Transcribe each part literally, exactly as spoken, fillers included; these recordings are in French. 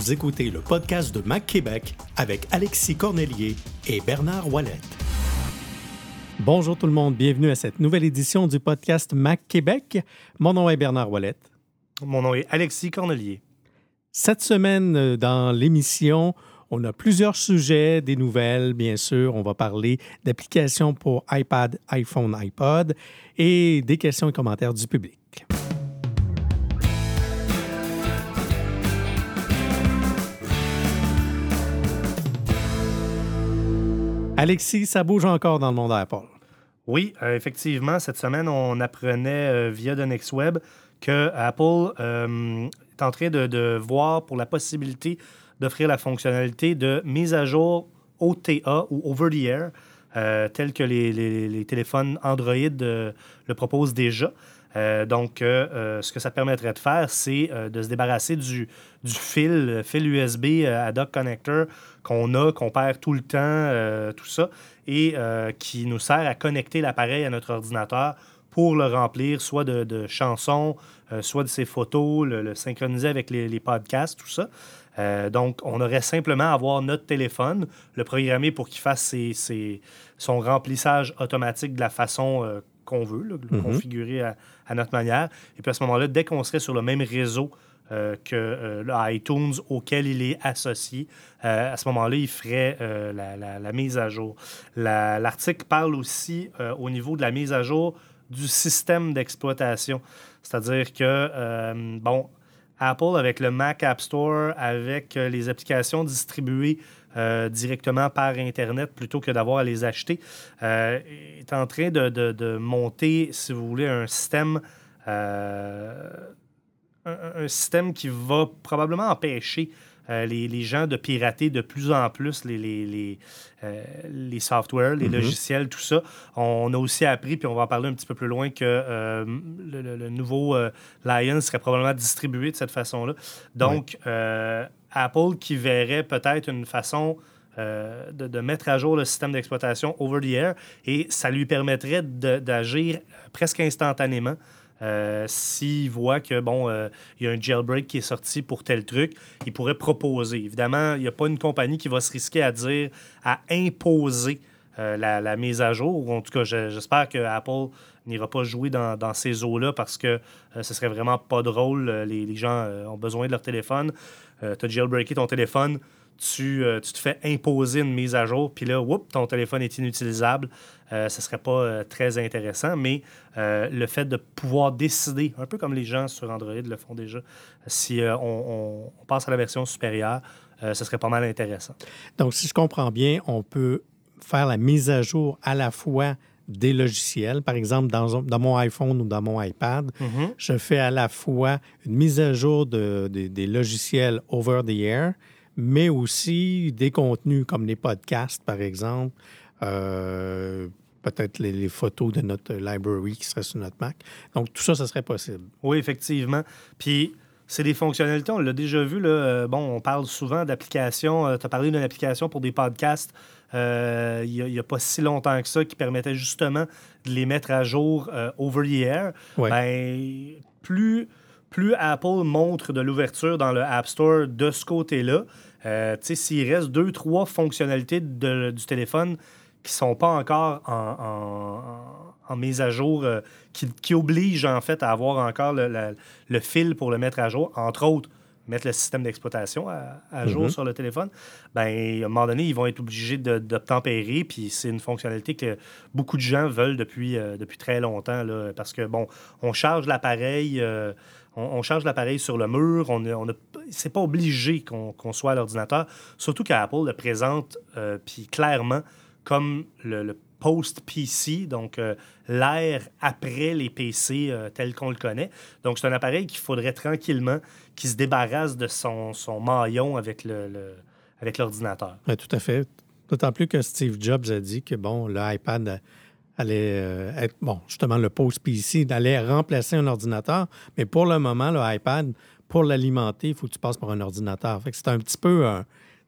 Vous écoutez le podcast de Mac Québec avec Alexis Cornelier et Bernard Ouellette. Bonjour tout le monde, bienvenue à cette nouvelle édition du podcast Mac Québec. Mon nom est Bernard Ouellette. Mon nom est Alexis Cornelier. Cette semaine, dans l'émission, on a plusieurs sujets, des nouvelles, bien sûr. On va parler d'applications pour iPad, iPhone, iPod et des questions et commentaires du public. Alexis, ça bouge encore dans le monde Apple. Oui, euh, effectivement, cette semaine, on apprenait euh, via The Next Web que Apple euh, est en train de, de voir pour la possibilité d'offrir la fonctionnalité de mise à jour O T A ou Over the Air, euh, tel que les, les, les téléphones Android euh, le proposent déjà. Euh, donc, euh, euh, ce que ça permettrait de faire, c'est euh, de se débarrasser du, du fil, fil U S B euh, à dock connector qu'on a, qu'on perd tout le temps, euh, tout ça, et euh, qui nous sert à connecter l'appareil à notre ordinateur pour le remplir soit de, de chansons, euh, soit de ses photos, le, le synchroniser avec les, les podcasts, tout ça. Euh, donc, on aurait simplement à avoir notre téléphone, le programmer pour qu'il fasse ses, ses, son remplissage automatique de la façon euh, qu'on veut, là, le mm-hmm. configurer à, à notre manière. Et puis à ce moment-là, dès qu'on serait sur le même réseau euh, que euh, le iTunes auquel il est associé, euh, à ce moment-là, il ferait euh, la, la, la mise à jour. La, l'article parle aussi euh, au niveau de la mise à jour du système d'exploitation. C'est-à-dire que, euh, bon, Apple, avec le Mac App Store, avec euh, les applications distribuées euh, directement par Internet plutôt que d'avoir à les acheter, euh, est en train de, de, de monter, si vous voulez, un système, euh, un, un système qui va probablement empêcher euh, les, les gens de pirater de plus en plus les, les, les, euh, les softwares, les mm-hmm. logiciels, tout ça. On a aussi appris, puis on va en parler un petit peu plus loin, que euh, le, le, le nouveau euh, Lion serait probablement distribué de cette façon-là. Donc, oui. euh, Apple qui verrait peut-être une façon euh, de, de mettre à jour le système d'exploitation over the air, et ça lui permettrait de, d'agir presque instantanément. Euh, s'il voit que, bon, euh, il y a un jailbreak qui est sorti pour tel truc, il pourrait proposer. Évidemment, il n'y a pas une compagnie qui va se risquer à dire, à imposer euh, la, la mise à jour. Ou en tout cas, je, j'espère que Apple n'ira pas jouer dans, dans ces eaux-là parce que euh, ce serait vraiment pas drôle. Les, les gens euh, ont besoin de leur téléphone. Euh, tu as jailbreaké ton téléphone, tu, euh, tu te fais imposer une mise à jour, puis là, whoop, ton téléphone est inutilisable. Euh, ce ne serait pas euh, très intéressant, mais euh, le fait de pouvoir décider, un peu comme les gens sur Android le font déjà, si euh, on, on, on passe à la version supérieure, euh, ce serait pas mal intéressant. Donc, si je comprends bien, on peut faire la mise à jour à la fois des logiciels. Par exemple, dans, dans mon iPhone ou dans mon iPad, mm-hmm. je fais à la fois une mise à jour de, de, des logiciels over the air, mais aussi des contenus comme les podcasts, par exemple, euh, peut-être les, les photos de notre library qui seraient sur notre Mac. Donc, tout ça, ça serait possible. Oui, effectivement. Puis, c'est des fonctionnalités, on l'a déjà vu, là. Euh, bon, on parle souvent d'applications. Euh, tu as parlé d'une application pour des podcasts euh, il n'y a, a pas si longtemps que ça qui permettait justement de les mettre à jour euh, over the air. Ouais. Ben, plus, plus Apple montre de l'ouverture dans le App Store de ce côté-là, euh, tu sais, s'il reste deux, trois fonctionnalités de, du téléphone qui ne sont pas encore en, en, en mise à jour, euh, qui, qui obligent en fait à avoir encore le, le, le fil pour le mettre à jour, entre autres, mettre le système d'exploitation à, à jour mm-hmm. sur le téléphone, bien, à un moment donné, ils vont être obligés de, d'obtempérer, puis c'est une fonctionnalité que beaucoup de gens veulent depuis, euh, depuis très longtemps, là, parce que, bon, on charge l'appareil... Euh, On, on charge l'appareil sur le mur. On a, on a, c'est pas obligé qu'on, qu'on soit à l'ordinateur. Surtout qu'Apple le présente euh, puis clairement comme le, le post-P C, donc euh, l'ère après les P C euh, tel qu'on le connaît. Donc, c'est un appareil qu'il faudrait tranquillement qu'il se débarrasse de son, son maillon avec, le, le, avec l'ordinateur. Oui, tout à fait. D'autant plus que Steve Jobs a dit que, bon, l'iPad allait euh, être, bon, justement, le post-P C allait remplacer un ordinateur, mais pour le moment, le iPad, pour l'alimenter, il faut que tu passes par un ordinateur. Fait que c'est un petit peu un,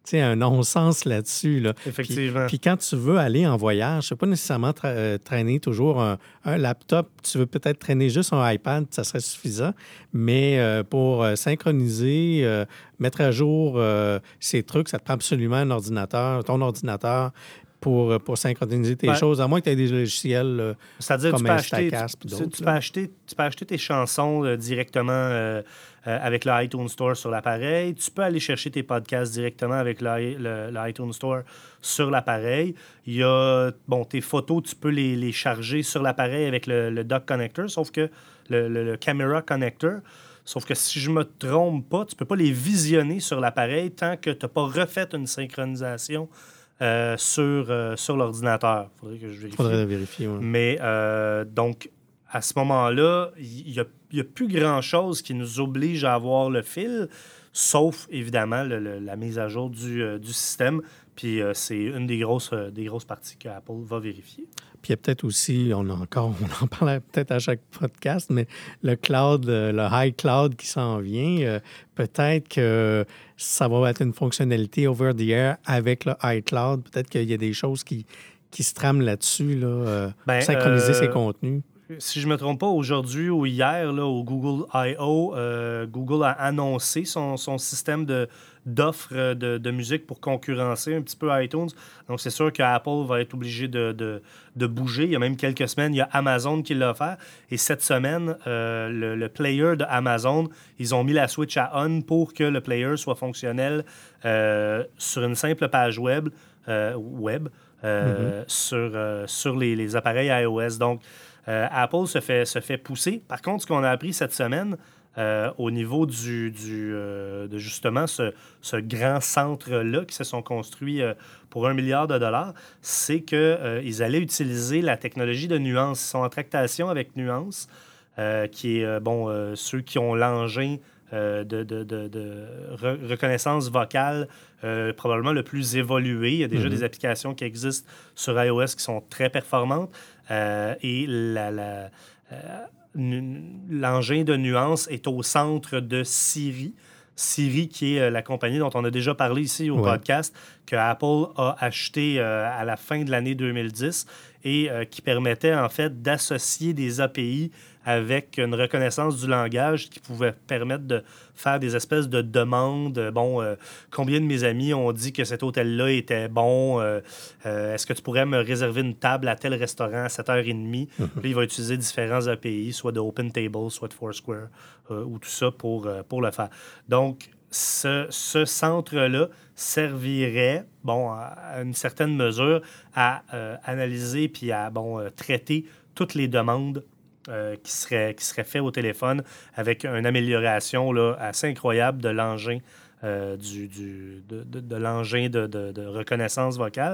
tu sais, un non-sens là-dessus. Là. Effectivement. Puis, puis quand tu veux aller en voyage, tu ne veux pas nécessairement tra- euh, traîner toujours un, un laptop. Tu veux peut-être traîner juste un iPad, ça serait suffisant. Mais euh, pour euh, synchroniser, euh, mettre à jour euh, ces trucs, ça te prend absolument un ordinateur, ton ordinateur, pour, pour synchroniser tes Ben, choses, à moins que tu aies des logiciels euh, c'est-à-dire comme tu peux, acheter, Instacast tu, ou tu, d'autres. tu là. peux acheter, tu peux acheter tes chansons euh, directement euh, euh, avec le iTunes Store sur l'appareil. Tu peux aller chercher tes podcasts directement avec le, le, le iTunes Store sur l'appareil. Il y a, bon, tes photos, tu peux les, les charger sur l'appareil avec le, le dock connector, sauf que le, le, le camera connector. Sauf que si je me trompe pas, tu peux pas les visionner sur l'appareil tant que tu n'as pas refait une synchronisation Euh, sur, euh, sur l'ordinateur. Il faudrait que je vérifie. Faudrait vérifier, oui. Mais euh, donc, à ce moment-là, il n'y a, a plus grand-chose qui nous oblige à avoir le fil, sauf, évidemment, le, le, la mise à jour du, euh, du système. Puis euh, c'est une des grosses, euh, des grosses parties qu'Apple va vérifier. Puis il y a peut-être aussi, on a encore, on en parle peut-être à chaque podcast, mais le cloud, le high cloud qui s'en vient, euh, peut-être que ça va être une fonctionnalité over the air avec le high cloud. Peut-être qu'il y a des choses qui, qui se trament là-dessus, là, euh, Ben, pour synchroniser euh, ses contenus. Si je ne me trompe pas, aujourd'hui ou hier, là, au Google I O, euh, Google a annoncé son, son système de, d'offres de, de musique pour concurrencer un petit peu iTunes. Donc, c'est sûr qu'Apple va être obligé de, de, de bouger. Il y a même quelques semaines, il y a Amazon qui l'a offert. Et cette semaine, euh, le, le player de Amazon, ils ont mis la switch à on pour que le player soit fonctionnel euh, sur une simple page web, euh, web euh, mm-hmm. sur, euh, sur les, les appareils iOS. Donc, Euh, Apple se fait, se fait pousser. Par contre, ce qu'on a appris cette semaine euh, au niveau du, du, euh, de justement ce, ce grand centre-là qui se sont construits euh, pour un milliard de dollars, c'est qu'ils euh, allaient utiliser la technologie de Nuance. Ils sont en tractation avec Nuance, euh, qui est, euh, bon, euh, ceux qui ont l'engin Euh, de, de, de, de re- reconnaissance vocale euh, probablement le plus évolué. Il y a déjà mm-hmm. des applications qui existent sur iOS qui sont très performantes euh, et la, la, euh, nu- l'engin de Nuance est au centre de Siri. Siri, qui est la compagnie dont on a déjà parlé ici au ouais. podcast, que Apple a acheté euh, à la fin de l'année deux mille dix et euh, qui permettait en fait d'associer des A P I avec une reconnaissance du langage qui pouvait permettre de faire des espèces de demandes. Bon, euh, combien de mes amis ont dit que cet hôtel-là était bon? Euh, euh, est-ce que tu pourrais me réserver une table à tel restaurant à sept heures trente? Mm-hmm. Puis il va utiliser différents A P I, soit de OpenTable, soit de Foursquare, euh, ou tout ça pour, euh, pour le faire. Donc, ce, ce centre-là servirait, bon, à une certaine mesure, à euh, analyser puis à, bon, euh, traiter toutes les demandes Euh, qui, serait, qui serait fait au téléphone avec une amélioration là, assez incroyable de l'engin, euh, du, du, de, de, de, l'engin de, de, de reconnaissance vocale.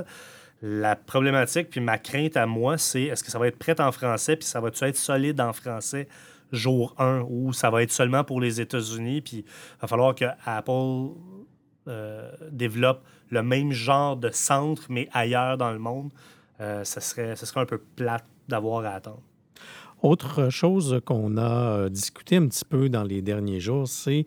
La problématique, puis ma crainte à moi, c'est est-ce que ça va être prêt en français, puis ça va-tu être solide en français jour un, ou ça va être seulement pour les États-Unis, puis il va falloir que Apple euh, développe le même genre de centre, mais ailleurs dans le monde. Euh, ça serait, ça serait un peu plate d'avoir à attendre. Autre chose qu'on a discuté un petit peu dans les derniers jours, c'est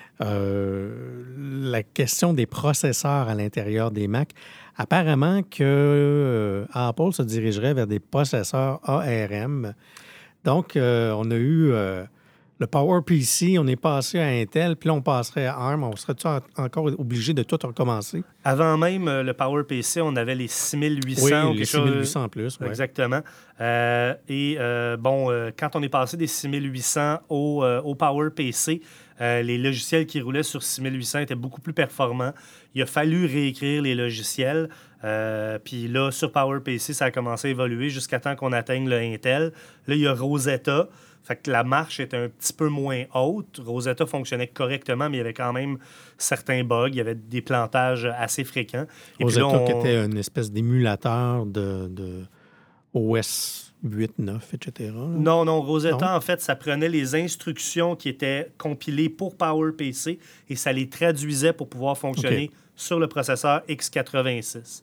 euh, la question des processeurs à l'intérieur des Mac. Apparemment que euh, Apple se dirigerait vers des processeurs A R M. Donc, euh, on a eu euh, le PowerPC, on est passé à Intel, puis là, on passerait à ARM. On serait-tu en- encore obligé de tout recommencer? Avant même euh, le PowerPC, on avait les six mille huit cents. Oui, ou les six mille huit cents en plus. Ouais. Exactement. Euh, et euh, bon, euh, quand on est passé des six mille huit cents au, euh, au PowerPC, euh, les logiciels qui roulaient sur six mille huit cents étaient beaucoup plus performants. Il a fallu réécrire les logiciels. Euh, puis là, sur PowerPC, ça a commencé à évoluer jusqu'à temps qu'on atteigne le Intel. Là, il y a Rosetta. Fait que la marche était un petit peu moins haute. Rosetta fonctionnait correctement, mais il y avait quand même certains bugs. Il y avait des plantages assez fréquents. Et Rosetta, puis là, on... qui était une espèce d'émulateur de, de O S huit, neuf, et cetera. Non, non. Rosetta, non? En fait, ça prenait les instructions qui étaient compilées pour PowerPC et ça les traduisait pour pouvoir fonctionner okay. sur le processeur x quatre-vingt-six.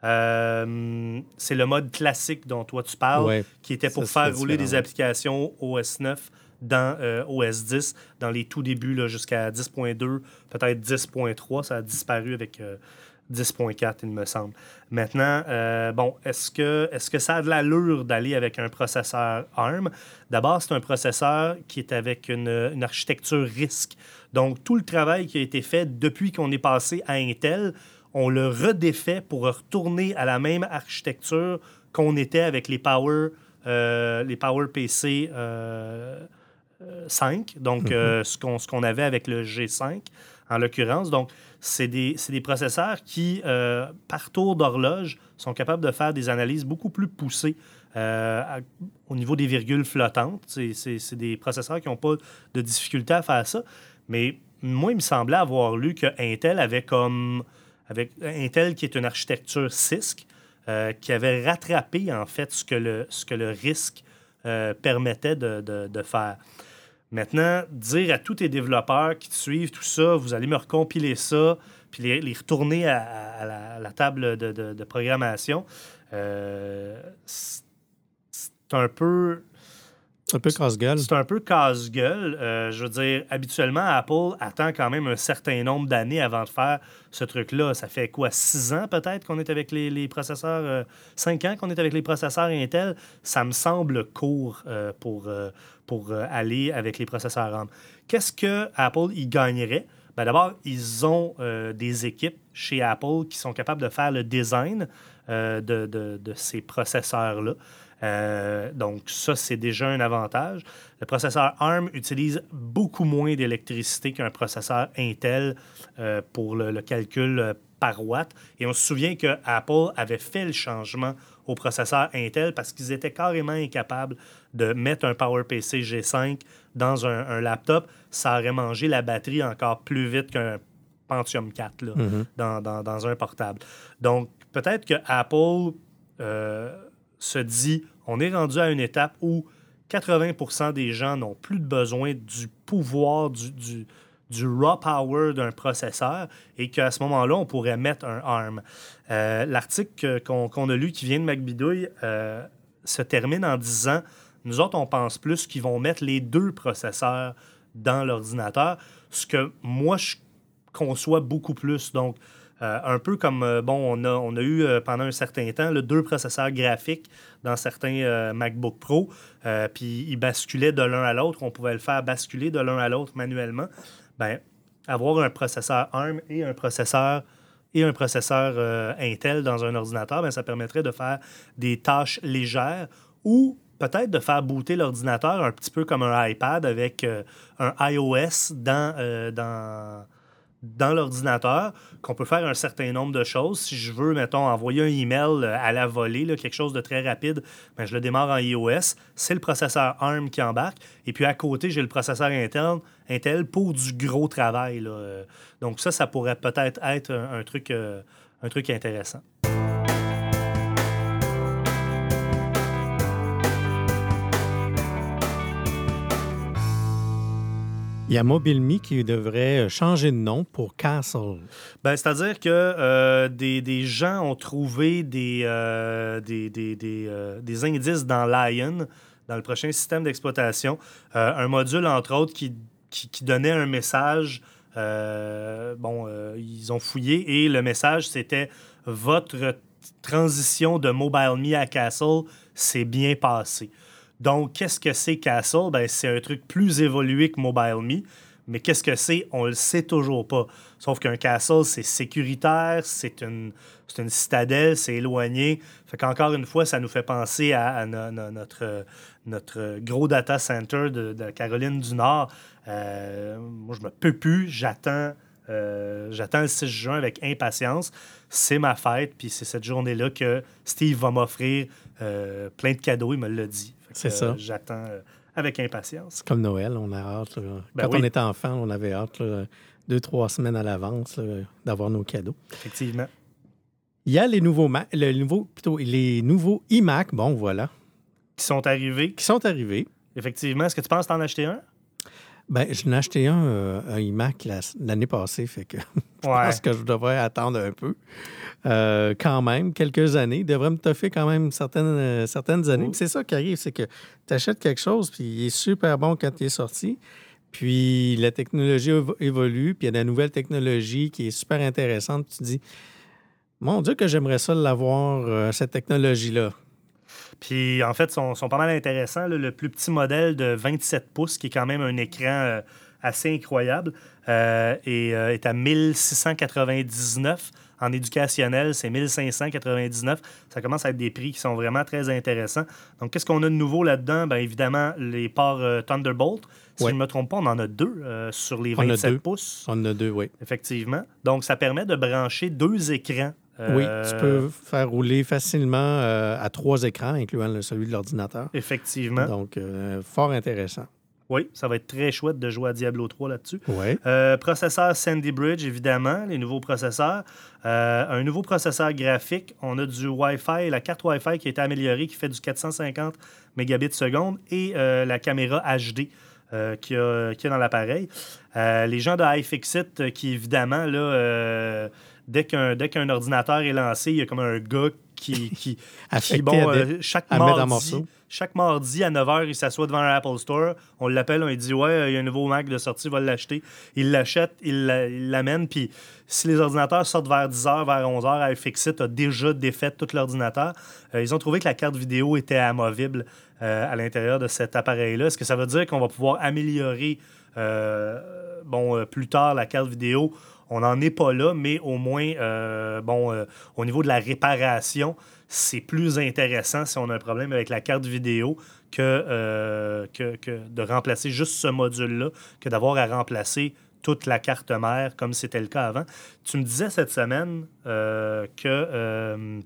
Euh, c'est le mode classique dont toi tu parles, ouais, qui était pour faire rouler des applications O S neuf dans euh, O S dix, dans les tout débuts là, jusqu'à dix point deux, peut-être dix point trois. Ça a disparu avec, euh, dix point quatre, il me semble. Maintenant, euh, bon, est-ce que, est-ce que ça a de l'allure d'aller avec un processeur A R M? D'abord, c'est un processeur qui est avec une, une architecture RISC. Donc, tout le travail qui a été fait depuis qu'on est passé à Intel, on le redéfait pour retourner à la même architecture qu'on était avec les Power, euh, les Power P C euh, cinq, donc mm-hmm. euh, ce, qu'on, ce qu'on avait avec le G cinq, en l'occurrence. Donc, c'est des, c'est des processeurs qui, euh, par tour d'horloge, sont capables de faire des analyses beaucoup plus poussées euh, à, au niveau des virgules flottantes. C'est, c'est, c'est des processeurs qui n'ont pas de difficulté à faire ça. Mais moi, il me semblait avoir lu que Intel avait comme... Avec Intel, qui est une architecture C I S C, euh, qui avait rattrapé, en fait, ce que le, ce que le RISC euh, permettait de, de, de faire. Maintenant, dire à tous tes développeurs qui te suivent tout ça, vous allez me recompiler ça, puis les, les retourner à, à, la, à la table de, de, de programmation, euh, c'est, c'est un peu... C'est un peu casse-gueule. C'est un peu casse-gueule. Euh, je veux dire, habituellement, Apple attend quand même un certain nombre d'années avant de faire ce truc-là. Ça fait quoi, six ans peut-être qu'on est avec les, les processeurs... Euh, cinq ans qu'on est avec les processeurs Intel? Ça me semble court euh, pour, euh, pour euh, aller avec les processeurs A R M. Qu'est-ce que Apple y gagnerait? Ben d'abord, ils ont euh, des équipes chez Apple qui sont capables de faire le design euh, de, de, de ces processeurs-là. Euh, donc, ça, c'est déjà un avantage. Le processeur A R M utilise beaucoup moins d'électricité qu'un processeur Intel euh, pour le, le calcul euh, par watt. Et on se souvient que Apple avait fait le changement au processeur Intel parce qu'ils étaient carrément incapables de mettre un PowerPC G cinq dans un, un laptop. Ça aurait mangé la batterie encore plus vite qu'un Pentium quatre là, mm-hmm. dans, dans, dans un portable. Donc, peut-être que Apple... Euh, se dit, on est rendu à une étape où quatre-vingts pour cent des gens n'ont plus de besoin du pouvoir, du, du, du raw power d'un processeur et qu'à ce moment-là, on pourrait mettre un A R M. Euh, l'article qu'on, qu'on a lu qui vient de MacBidouille euh, se termine en disant, nous autres, on pense plus qu'ils vont mettre les deux processeurs dans l'ordinateur, ce que moi, je conçois beaucoup plus. Donc, Euh, un peu comme, euh, bon, on a, on a eu euh, pendant un certain temps là, deux processeurs graphiques dans certains euh, MacBook Pro, euh, puis ils basculaient de l'un à l'autre. On pouvait le faire basculer de l'un à l'autre manuellement. Bien, avoir un processeur A R M et un processeur, et un processeur euh, Intel dans un ordinateur, bien, ça permettrait de faire des tâches légères ou peut-être de faire booter l'ordinateur un petit peu comme un iPad avec euh, un iOS dans... Euh, dans dans l'ordinateur, qu'on peut faire un certain nombre de choses. Si je veux, mettons, envoyer un email à la volée, là, quelque chose de très rapide, bien, je le démarre en iOS. C'est le processeur A R M qui embarque. Et puis, à côté, j'ai le processeur Intel, Intel pour du gros travail, là. Donc, ça, ça pourrait peut-être être un, un, truc, euh, un truc intéressant. Il y a MobileMe qui devrait changer de nom pour Castle. Ben, c'est-à-dire que euh, des, des gens ont trouvé des, euh, des, des, des, euh, des indices dans Lion, dans le prochain système d'exploitation. Euh, un module, entre autres, qui, qui, qui donnait un message. Euh, bon, euh, ils ont fouillé et le message, c'était « Votre transition de MobileMe à Castle s'est bien passée ». Donc, qu'est-ce que c'est Castle? Ben, c'est un truc plus évolué que MobileMe. Mais qu'est-ce que c'est? On le sait toujours pas. Sauf qu'un Castle, c'est sécuritaire, c'est une, c'est une citadelle, c'est éloigné. Fait qu'encore une fois, ça nous fait penser à, à no, no, notre, notre gros data center de, de Caroline du Nord. Euh, moi, je me peux plus. J'attends, euh, j'attends le six juin avec impatience. C'est ma fête, puis c'est cette journée-là que Steve va m'offrir euh, plein de cadeaux. Il me l'a dit. C'est euh, ça. J'attends euh, avec impatience. C'est comme Noël, on a hâte. Là. Ben Quand oui. on était enfant, on avait hâte là, deux, trois semaines à l'avance là, d'avoir nos cadeaux. Effectivement. Il y a les nouveaux, Ma- le nouveau, plutôt, les nouveaux iMac, bon voilà. Qui sont arrivés. Qui sont arrivés. Effectivement. Est-ce que tu penses t'en acheter un? Ben, je n'ai acheté un, euh, un iMac la, l'année passée, fait que je ouais. pense que je devrais attendre un peu. Euh, quand même, quelques années. Il devrait me toffer quand même certaines, euh, certaines années. Puis c'est ça qui arrive, c'est que tu achètes quelque chose, puis il est super bon quand il est sorti. Puis la technologie évolue, puis il y a de la nouvelle technologie qui est super intéressante. Tu te dis, Mon Dieu que j'aimerais ça l'avoir, euh, cette technologie-là. Puis, en fait, ils sont, sont pas mal intéressants. Là. Le plus petit modèle de vingt-sept pouces, qui est quand même un écran euh, assez incroyable, euh, et, euh, est à mille six cent quatre-vingt-dix-neuf. En éducationnel, c'est mille cinq cent quatre-vingt-dix-neuf. Ça commence à être des prix qui sont vraiment très intéressants. Donc, qu'est-ce qu'on a de nouveau là-dedans? Bien évidemment, les ports euh, Thunderbolt. Si ouais. je ne me trompe pas, on en a deux euh, sur les vingt-sept pouces. On en a deux, oui. Effectivement. Donc, ça permet de brancher deux écrans. Euh... Oui, tu peux faire rouler facilement euh, à trois écrans, incluant le, celui de l'ordinateur. Effectivement. Donc, euh, fort intéressant. Oui, ça va être très chouette de jouer à Diablo trois là-dessus. Oui. Euh, processeur Sandy Bridge, évidemment, les nouveaux processeurs. Euh, un nouveau processeur graphique. On a du Wi-Fi, la carte Wi-Fi qui a été améliorée, qui fait du quatre cent cinquante mégabits seconde, et euh, la caméra H D euh, qu'il y a, qu'il y a dans l'appareil. Euh, les gens de iFixit, euh, qui, évidemment, là, euh, dès, qu'un, dès qu'un ordinateur est lancé, il y a comme un gars qui... qui, qui bon, euh, chaque mardi... Chaque mardi à neuf heures, il s'assoit devant un Apple Store. On l'appelle, on lui dit « Ouais, il y a un nouveau Mac de sortie, il va l'acheter. » Il l'achète, il l'amène. Puis si les ordinateurs sortent vers dix heures, vers onze heures, iFixit a déjà défait tout l'ordinateur. Euh, ils ont trouvé que la carte vidéo était amovible euh, à l'intérieur de cet appareil-là. Est-ce que ça veut dire qu'on va pouvoir améliorer euh, bon, euh, plus tard la carte vidéo? On n'en est pas là, mais au moins, euh, bon, euh, au niveau de la réparation, c'est plus intéressant si on a un problème avec la carte vidéo que, euh, que, que de remplacer juste ce module-là, que d'avoir à remplacer toute la carte mère comme c'était le cas avant. Tu me disais cette semaine euh, que euh,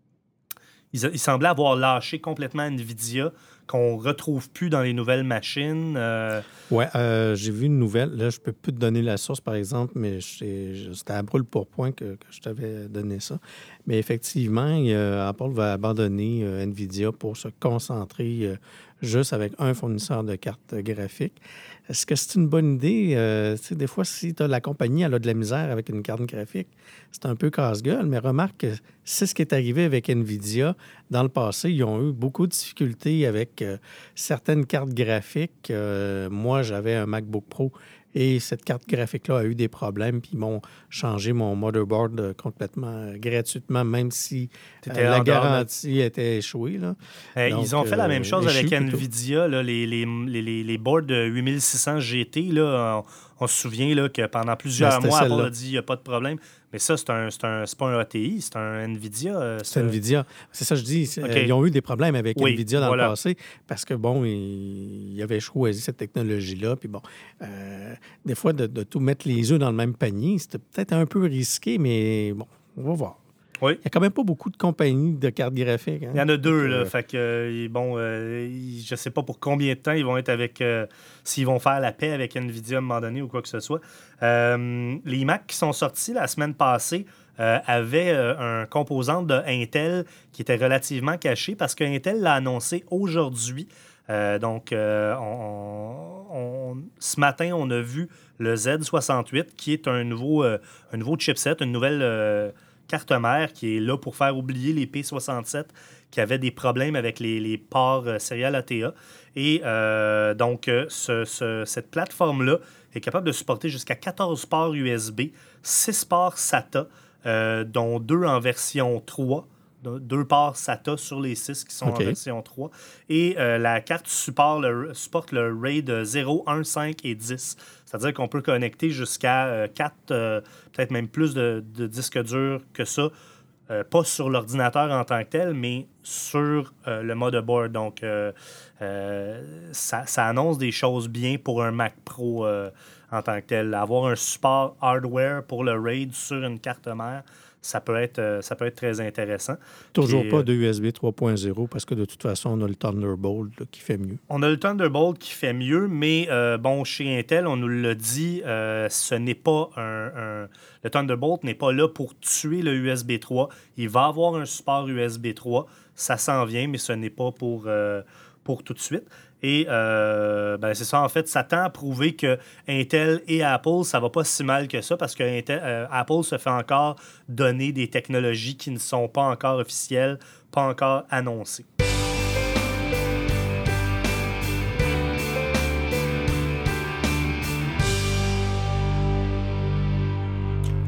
ils, ils semblaient avoir lâché complètement NVIDIA, qu'on ne retrouve plus dans les nouvelles machines. Euh... Oui, euh, j'ai vu une nouvelle. Là, je ne peux plus te donner la source, par exemple, mais c'était à brûle pour point que, que je t'avais donné ça. Mais effectivement, euh, Apple va abandonner euh, NVIDIA pour se concentrer euh, juste avec un fournisseur de cartes graphiques. Est-ce que c'est une bonne idée? Euh, tu sais, des fois, si tu as la compagnie, elle a de la misère avec une carte graphique, c'est un peu casse-gueule, mais remarque que c'est ce qui est arrivé avec NVIDIA. Dans le passé, ils ont eu beaucoup de difficultés avec euh, certaines cartes graphiques. Euh, moi, j'avais un MacBook Pro et cette carte graphique-là a eu des problèmes, puis ils m'ont changé mon motherboard euh, complètement euh, gratuitement, même si euh, la garantie de... était échouée. Là. Euh, Donc, ils ont fait la même chose euh, avec échoué, NVIDIA, là, les, les, les, les boards de huit mille six cents G T. Là, on, on se souvient là, que pendant plusieurs ben, mois, Apple a dit qu'il n'y a pas de problème. Mais ça, c'est, un, c'est, un, c'est pas un A T I, c'est un NVIDIA. Euh, c'est, c'est NVIDIA. C'est ça que je dis. Okay. Ils ont eu des problèmes avec oui, NVIDIA dans voilà. le passé parce que, bon, ils, ils avaient choisi cette technologie-là. Puis bon, euh, des fois, de, de tout mettre les œufs dans le même panier, c'était peut-être un peu risqué, mais bon, on va voir. Oui. Il n'y a quand même pas beaucoup de compagnies de cartes graphiques. Hein? Il y en a deux, là. Euh... Fait que, euh, bon, euh, je ne sais pas pour combien de temps ils vont être avec... Euh, s'ils vont faire la paix avec NVIDIA à un moment donné ou quoi que ce soit. Euh, les Mac qui sont sortis la semaine passée euh, avaient euh, un composant de Intel qui était relativement caché parce que Intel l'a annoncé aujourd'hui. Euh, donc, euh, on, on, ce matin, on a vu le Z soixante-huit qui est un nouveau, euh, un nouveau chipset, une nouvelle... Euh, carte mère qui est là pour faire oublier les P soixante-sept qui avaient des problèmes avec les, les ports euh, Serial A T A. Et euh, donc, euh, ce, ce, cette plateforme-là est capable de supporter jusqu'à quatorze ports U S B, six ports SATA, euh, dont deux en version trois. Deux ports SATA sur les six qui sont okay. en version trois. Et euh, la carte support le, supporte le RAID zéro, un, cinq et dix. C'est-à-dire qu'on peut connecter jusqu'à euh, quatre, euh, peut-être même plus de, de disques durs que ça. Euh, pas sur l'ordinateur en tant que tel, mais sur euh, le motherboard. Donc, euh, euh, ça, ça annonce des choses bien pour un Mac Pro euh, en tant que tel. Avoir un support hardware pour le RAID sur une carte mère, ça peut être, euh, ça peut être très intéressant. Toujours Puis, pas de U S B trois point zéro parce que de toute façon, on a le Thunderbolt là, qui fait mieux. On a le Thunderbolt qui fait mieux, mais euh, bon, chez Intel, on nous l'a dit, euh, ce n'est pas un, un... Le Thunderbolt n'est pas là pour tuer le U S B trois. Il va avoir un support U S B trois. Ça s'en vient, mais ce n'est pas pour, euh, pour tout de suite. Et euh, ben c'est ça, en fait, ça tend à prouver que Intel et Apple, ça va pas si mal que ça parce que Intel, euh, Apple se fait encore donner des technologies qui ne sont pas encore officielles, pas encore annoncées.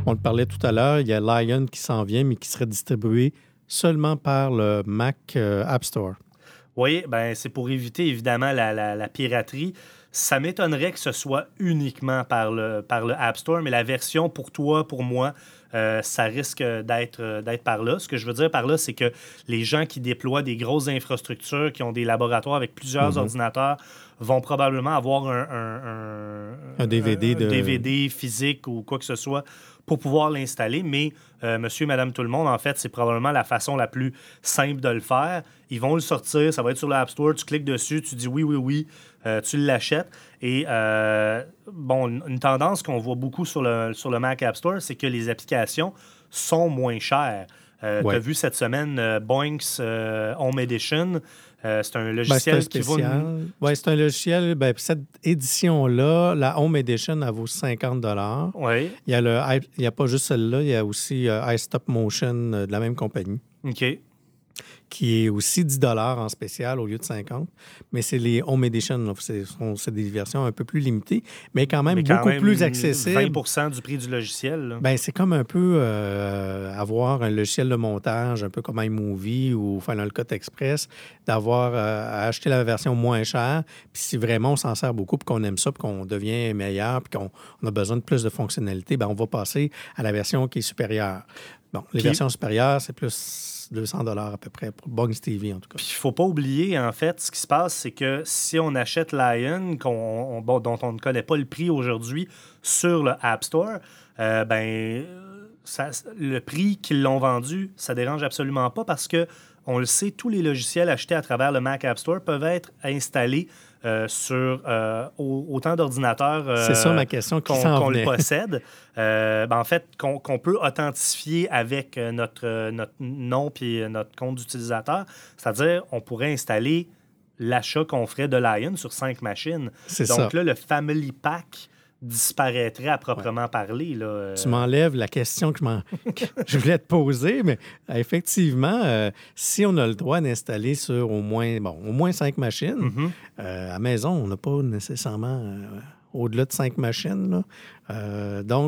On le parlait tout à l'heure, il y a Lion qui s'en vient, mais qui serait distribué seulement par le Mac euh, App Store. Oui, ben c'est pour éviter évidemment la, la, la piraterie. Ça m'étonnerait que ce soit uniquement par le, par le App Store, mais la version pour toi, pour moi, euh, ça risque d'être, d'être par là. Ce que je veux dire par là, c'est que les gens qui déploient des grosses infrastructures, qui ont des laboratoires avec plusieurs mm-hmm. ordinateurs, vont probablement avoir un, un, un, un D V D, un, de... un D V D physique ou quoi que ce soit pour pouvoir l'installer. Mais euh, monsieur, madame, tout le monde, en fait, c'est probablement la façon la plus simple de le faire. Ils vont le sortir, ça va être sur l'App Store, tu cliques dessus, tu dis oui, oui, oui, euh, tu l'achètes. Et euh, bon, une tendance qu'on voit beaucoup sur le, sur le Mac App Store, c'est que les applications sont moins chères. Euh, ouais. Tu as vu cette semaine euh, Boinks euh, Home Edition. Euh, c'est un logiciel ben, c'est un qui vaut... Une... Oui, c'est un logiciel. Ben, cette édition-là, la Home Edition, elle vaut cinquante dollars. Oui. Il y a le, il y a pas juste celle-là, il y a aussi euh, iStop Motion euh, de la même compagnie. OK. Qui est aussi dix dollars en spécial au lieu de cinquante. Mais c'est les Home Edition. Là. C'est, c'est des versions un peu plus limitées, mais quand même mais quand beaucoup même plus accessibles. vingt pour cent du prix du logiciel. Ben, c'est comme un peu euh, avoir un logiciel de montage, un peu comme iMovie ou Final Cut Express, d'avoir euh, à acheter la version moins chère. Puis si vraiment on s'en sert beaucoup, puis qu'on aime ça, puis qu'on devient meilleur, puis qu'on on a besoin de plus de fonctionnalités, ben, on va passer à la version qui est supérieure. Bon, les puis, versions supérieures, c'est plus deux cents dollars à peu près pour Bugs T V, en tout cas. Puis il ne faut pas oublier, en fait, ce qui se passe, c'est que si on achète Lion, qu'on, on, bon, dont on ne connaît pas le prix aujourd'hui sur le App Store, euh, ben, ça, le prix qu'ils l'ont vendu, ça ne dérange absolument pas parce que, on le sait, tous les logiciels achetés à travers le Mac App Store peuvent être installés Euh, sur euh, autant d'ordinateurs euh, c'est ça, ma question, qui qu'on, s'en qu'on venait. le possède. Euh, ben en fait, qu'on, qu'on peut authentifier avec notre, notre nom et notre compte d'utilisateur. C'est-à-dire, on pourrait installer l'achat qu'on ferait de Lion sur cinq machines. C'est Donc ça. là, le Family Pack disparaîtrait à proprement ouais. parler. Là. Tu m'enlèves la question que je, m'en... que je voulais te poser, mais effectivement, euh, si on a le droit d'installer sur au moins, bon, au moins cinq machines, mm-hmm. euh, à la maison, on n'a pas nécessairement euh, au-delà de cinq machines. Là. Euh, donc,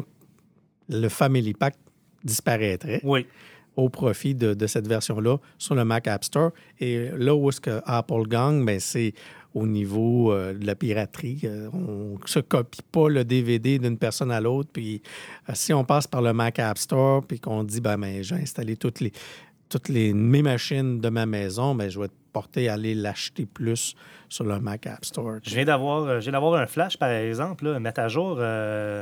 le Family Pack disparaîtrait. Oui. Au profit de, de cette version-là sur le Mac App Store. Et là où est-ce que Apple gagne, bien, c'est au niveau euh, de la piraterie. Euh, on ne se copie pas le D V D d'une personne à l'autre. Puis euh, si on passe par le Mac App Store puis qu'on dit, ben, ben j'ai installé toutes les, toutes les, mes machines de ma maison, ben, je vais te porter à aller l'acheter plus sur le Mac App Store. Je viens d'avoir, je viens d'avoir un flash, par exemple, là, mettre à jour, euh,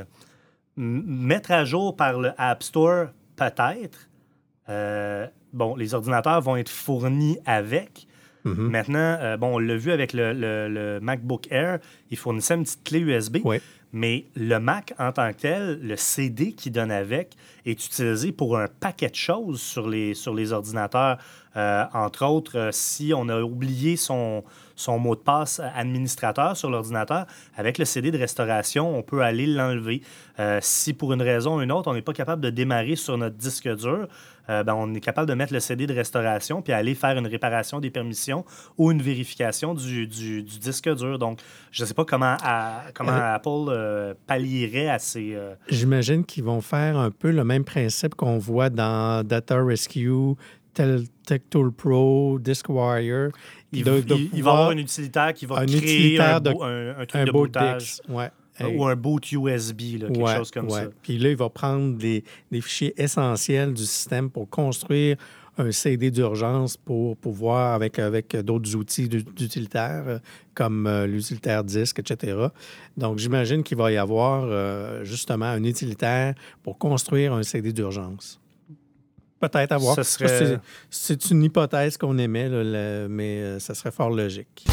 mettre à jour par le App Store, peut-être. Euh, bon, les ordinateurs vont être fournis avec. Mm-hmm. Maintenant, euh, bon, on l'a vu avec le, le, le MacBook Air, il fournissait une petite clé U S B. Oui. Mais le Mac en tant que tel, le C D qu'il donne avec, est utilisé pour un paquet de choses sur les, sur les ordinateurs. Euh, entre autres, euh, si on a oublié son, son mot de passe administrateur sur l'ordinateur, avec le C D de restauration, on peut aller l'enlever. Euh, si pour une raison ou une autre, on n'est pas capable de démarrer sur notre disque dur, euh, ben, on est capable de mettre le C D de restauration puis aller faire une réparation des permissions ou une vérification du, du, du disque dur. Donc, je ne sais pas comment, à, comment euh, Apple euh, pallierait à ces... Euh... J'imagine qu'ils vont faire un peu le même principe qu'on voit dans Data Rescue, TechTool Pro, DiskWire. Il, de, de il, il va y avoir un utilitaire qui va créer un, de, un, un truc un de bootage. Ouais. Ou un boot U S B, là, quelque ouais, chose comme ouais. ça. Puis là, il va prendre des, des fichiers essentiels du système pour construire un C D d'urgence pour pouvoir, avec, avec d'autres outils d'utilitaires, comme euh, l'utilitaire disque, et cetera. Donc, j'imagine qu'il va y avoir euh, justement un utilitaire pour construire un C D d'urgence. Peut-être à voir. Ce serait... c'est, c'est une hypothèse qu'on émet, là, le, mais euh, ça serait fort logique.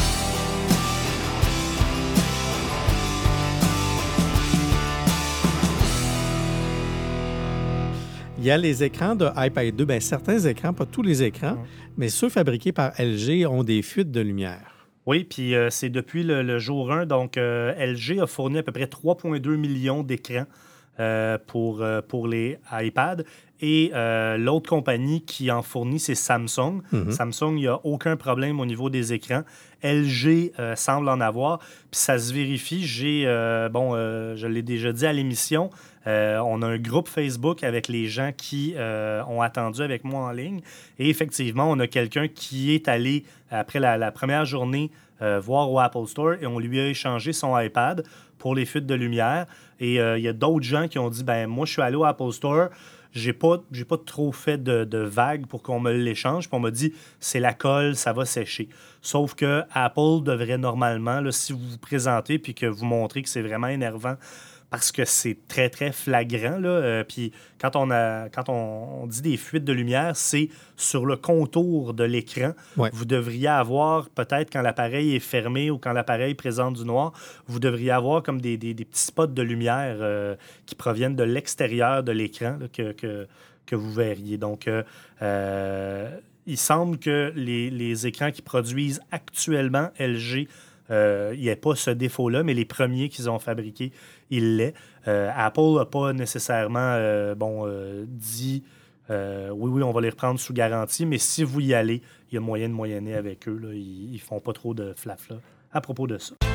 Il y a les écrans de iPad deux. Bien, certains écrans, pas tous les écrans, mmh. mais ceux fabriqués par L G ont des fuites de lumière. Oui, puis euh, c'est depuis le, le jour un. Donc, euh, L G a fourni à peu près trois virgule deux millions d'écrans euh, pour, euh, pour les iPads. Et euh, l'autre compagnie qui en fournit, c'est Samsung. Mm-hmm. Samsung, il n'y a aucun problème au niveau des écrans. L G euh, semble en avoir. Puis ça se vérifie. J'ai, euh, bon, euh, je l'ai déjà dit à l'émission, euh, on a un groupe Facebook avec les gens qui euh, ont attendu avec moi en ligne. Et effectivement, on a quelqu'un qui est allé, après la, la première journée, euh, voir au Apple Store et on lui a échangé son iPad pour les fuites de lumière. Et euh, il y a d'autres gens qui ont dit, ben moi, je suis allé au Apple Store, j'ai pas, j'ai pas trop fait de, de vagues pour qu'on me l'échange. Puis on m'a dit, c'est la colle, ça va sécher. Sauf que Apple devrait normalement, là, si vous vous présentez puis que vous montrez que c'est vraiment énervant, parce que c'est très, très flagrant. Là. Euh, puis quand, on, a, quand on, on dit des fuites de lumière, c'est sur le contour de l'écran. Ouais. Vous devriez avoir, peut-être quand l'appareil est fermé ou quand l'appareil présente du noir, vous devriez avoir comme des, des, des petits spots de lumière euh, qui proviennent de l'extérieur de l'écran là, que, que, que vous verriez. Donc, euh, euh, il semble que les, les écrans qui produisent actuellement L G, Euh, il n'y a pas ce défaut-là, mais les premiers qu'ils ont fabriqués, il l'est. Euh, Apple n'a pas nécessairement euh, bon, euh, dit euh, oui, oui, on va les reprendre sous garantie, mais si vous y allez, il y a moyen de moyenner avec eux. Là. Ils ne font pas trop de flafla à propos de ça.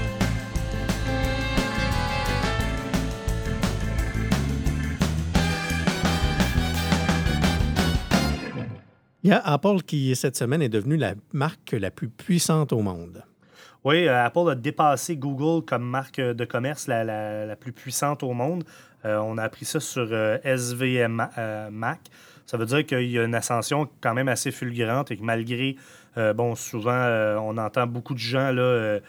Il y a Apple qui, cette semaine, est devenue la marque la plus puissante au monde. Oui, euh, Apple a dépassé Google comme marque de commerce la, la, la plus puissante au monde. Euh, on a appris ça sur euh, S V M euh, Mac. Ça veut dire qu'il y a une ascension quand même assez fulgurante et que malgré, euh, bon, souvent, euh, on entend beaucoup de gens là, euh,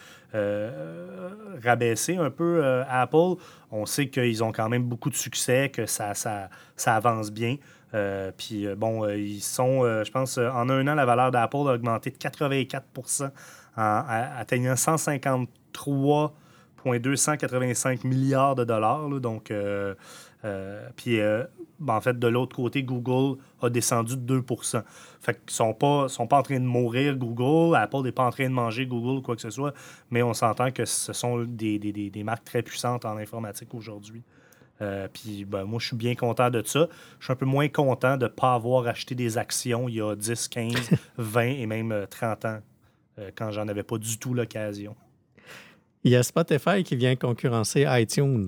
euh, rabaisser un peu euh, Apple. On sait qu'ils ont quand même beaucoup de succès, que ça, ça, ça avance bien. Euh, puis, euh, bon, euh, ils sont, euh, je pense, euh, en un an, la valeur d'Apple a augmenté de quatre-vingt-quatre pour cent en, en atteignant cent cinquante-trois virgule deux cent quatre-vingt-cinq milliards de dollars. Là, donc, euh, euh, puis, euh, ben, en fait, de l'autre côté, Google a descendu de deux pour cent. Fait qu'ils ne sont pas, sont pas en train de mourir, Google. Apple n'est pas en train de manger Google ou quoi que ce soit, mais on s'entend que ce sont des, des, des, des marques très puissantes en informatique aujourd'hui. Euh, puis ben, moi, je suis bien content de ça. Je suis un peu moins content de ne pas avoir acheté des actions il y a dix, quinze, vingt et même trente ans, euh, quand j'en avais pas du tout l'occasion. Il y a Spotify qui vient concurrencer iTunes.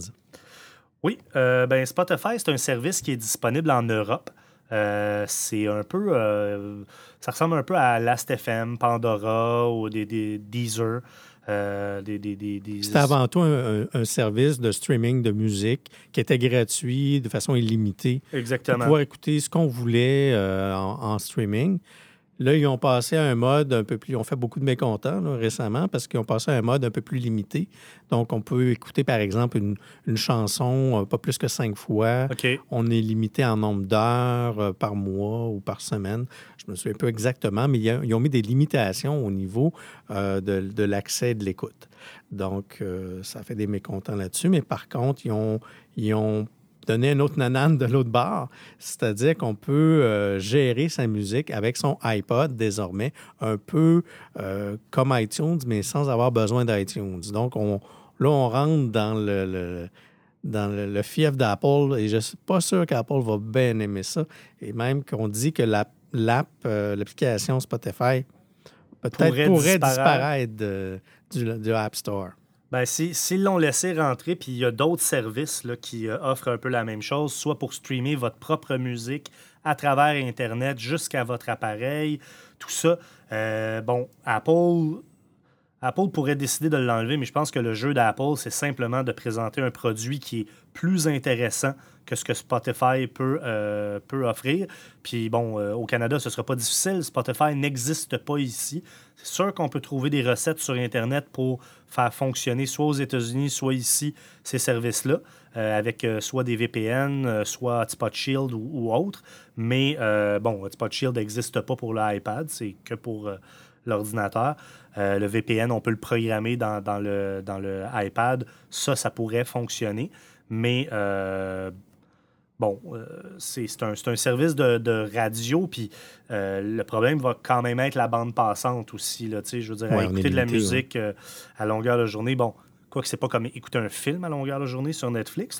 Oui, euh, ben Spotify, c'est un service qui est disponible en Europe. Euh, c'est un peu... Euh, ça ressemble un peu à Last F M, Pandora ou des, des Deezer. Euh, des, des, des, des... C'était avant tout un, un, un service de streaming de musique qui était gratuit, de façon illimitée. Exactement. Pour pouvoir écouter ce qu'on voulait euh, en, en streaming. Là, ils ont passé à un mode un peu plus... Ils ont fait beaucoup de mécontents là, récemment parce qu'ils ont passé à un mode un peu plus limité. Donc, on peut écouter, par exemple, une, une chanson euh, pas plus que cinq fois. Okay. On est limité en nombre d'heures euh, par mois ou par semaine. Je me souviens pas exactement, mais ils, ils ont mis des limitations au niveau euh, de, de l'accès et de l'écoute. Donc, euh, ça fait des mécontents là-dessus. Mais par contre, ils ont... Ils ont donner un autre nanane de l'autre bord, c'est-à-dire qu'on peut euh, gérer sa musique avec son iPod désormais, un peu euh, comme iTunes, mais sans avoir besoin d'iTunes. Donc, on, là, on rentre dans le, le, dans le, le fief d'Apple et je ne suis pas sûr qu'Apple va bien aimer ça. Et même qu'on dit que l'app, l'app euh, l'application Spotify peut-être pourrait, pourrait disparaître, disparaître de, du, du App Store. Bien, si, s'ils l'ont laissé rentrer, puis il y a d'autres services là, qui euh, offrent un peu la même chose, soit pour streamer votre propre musique à travers Internet jusqu'à votre appareil, tout ça. Euh, bon, Apple, Apple pourrait décider de l'enlever, mais je pense que le jeu d'Apple, c'est simplement de présenter un produit qui est plus intéressant que ce que Spotify peut, euh, peut offrir. Puis bon, euh, au Canada, ce ne sera pas difficile. Spotify n'existe pas ici. C'est sûr qu'on peut trouver des recettes sur Internet pour faire fonctionner soit aux États-Unis, soit ici, ces services-là, euh, avec euh, soit des V P N, euh, soit Hotspot Shield ou, ou autre. Mais euh, bon, Hotspot Shield n'existe pas pour l'iPad, c'est que pour euh, l'ordinateur. Euh, le V P N, on peut le programmer dans, dans, le, dans le iPad. Ça, ça pourrait fonctionner. Mais euh, bon, euh, c'est, c'est, un, c'est un service de, de radio, puis euh, le problème va quand même être la bande passante aussi. Là, je veux dire, ouais, écouter de la musique ouais. euh, à longueur de journée. Bon, quoique c'est pas comme écouter un film à longueur de journée sur Netflix, là.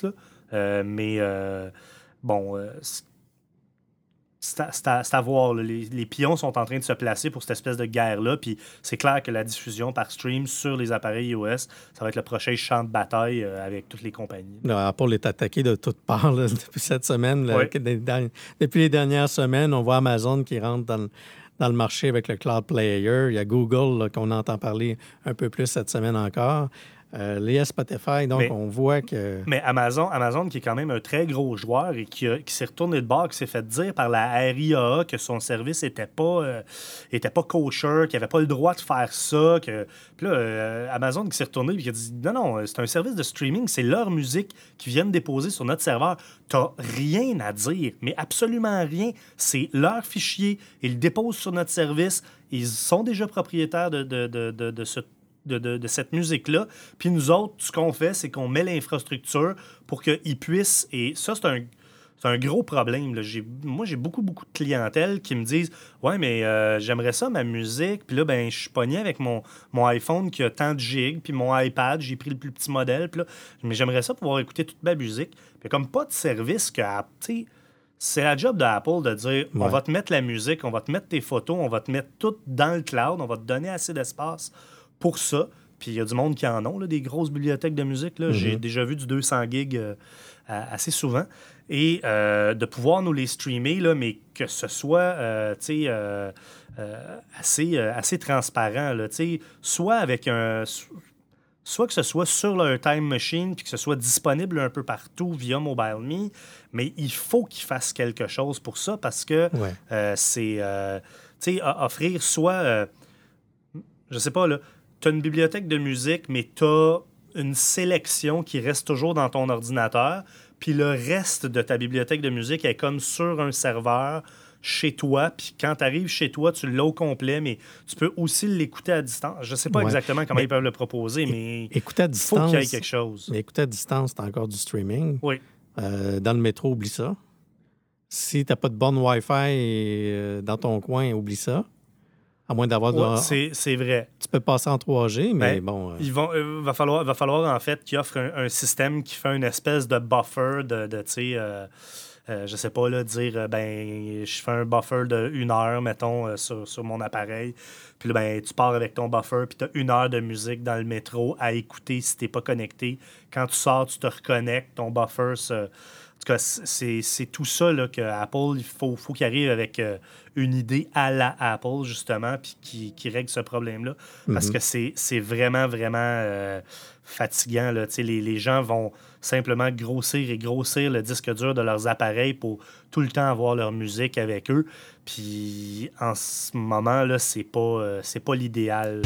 Euh, mais euh, bon, euh, c'est à, c'est à, c'est à voir. Là. Les, les pions sont en train de se placer pour cette espèce de guerre-là. Puis c'est clair que la diffusion par stream sur les appareils iOS, ça va être le prochain champ de bataille euh, avec toutes les compagnies. Là, Apple est attaqué de toutes parts là, depuis cette semaine. Là, oui. Depuis les dernières semaines, on voit Amazon qui rentre dans le, dans le marché avec le Cloud Player. Il y a Google là, qu'on entend parler un peu plus cette semaine encore. Euh, les Spotify, donc mais, on voit que... Mais Amazon, Amazon, qui est quand même un très gros joueur et qui, a, qui s'est retourné de bord, qui s'est fait dire par la R I A A que son service n'était pas, euh, était pas kosher, qu'il n'avait pas le droit de faire ça. Que... Puis là, euh, Amazon qui s'est retourné et qui a dit « Non, non, c'est un service de streaming, c'est leur musique qu'ils viennent déposer sur notre serveur. T'as rien à dire, mais absolument rien. C'est leur fichier, ils le déposent sur notre service. Ils sont déjà propriétaires de, de, de, de, de ce De, de, de cette musique-là. Puis nous autres, ce qu'on fait, c'est qu'on met l'infrastructure pour qu'ils puissent... Et ça, c'est un, c'est un gros problème. Là. J'ai, moi, j'ai beaucoup, beaucoup de clientèle qui me disent « Ouais, mais euh, j'aimerais ça, ma musique. » Puis là, ben, je suis pogné avec mon, mon iPhone qui a tant de gigs, puis mon iPad, j'ai pris le plus petit modèle. Puis là, mais j'aimerais ça pouvoir écouter toute ma musique. Puis comme pas de service que... Tu sais, c'est la job d'Apple de dire ouais. On va te mettre la musique, on va te mettre tes photos, on va te mettre tout dans le cloud, on va te donner assez d'espace pour ça. Puis il y a du monde qui en ont, là, des grosses bibliothèques de musique. Là. Mm-hmm. J'ai déjà vu du deux cents gigs euh, assez souvent. Et euh, de pouvoir nous les streamer, là, mais que ce soit euh, euh, euh, assez, euh, assez transparent. Là, soit avec un... Soit que ce soit sur leur Time Machine puis que ce soit disponible un peu partout via MobileMe, mais il faut qu'ils fassent quelque chose pour ça parce que ouais. euh, c'est... Euh, tu sais, offrir soit... Euh, je sais pas, là... Tu as une bibliothèque de musique, mais tu as une sélection qui reste toujours dans ton ordinateur, puis le reste de ta bibliothèque de musique est comme sur un serveur chez toi, puis quand tu arrives chez toi, tu l'as au complet, mais tu peux aussi l'écouter à distance. Je ne sais pas ouais. exactement comment mais, ils peuvent le proposer, mais il faut qu'il y ait quelque chose. Mais écouter à distance, tu as encore du streaming. Oui. Euh, dans le métro, oublie ça. Si tu n'as pas de borne Wi-Fi euh, dans ton coin, oublie ça. À moins d'avoir... Ouais, de... c'est, c'est vrai. Tu peux passer en trois G, mais ben, bon... Euh... Il va, euh, va, falloir, va falloir, en fait, qu'ils offrent un, un système qui fait une espèce de buffer de, de tu sais... Euh, euh, je sais pas, là, dire, euh, ben, je fais un buffer de une heure, mettons, euh, sur, sur mon appareil. Puis là, ben, tu pars avec ton buffer, puis tu as une heure de musique dans le métro à écouter si t'es pas connecté. Quand tu sors, tu te reconnectes, ton buffer se... En tout cas, c'est, c'est tout ça là, que Apple, il faut, faut qu'il arrive avec euh, une idée à la Apple, justement, puis qui, qui règle ce problème-là. Mm-hmm. Parce que c'est, c'est vraiment, vraiment euh, fatigant. Là. Les, les gens vont simplement grossir et grossir le disque dur de leurs appareils pour tout le temps avoir leur musique avec eux. Puis en ce moment, là, c'est pas, euh, c'est pas l'idéal.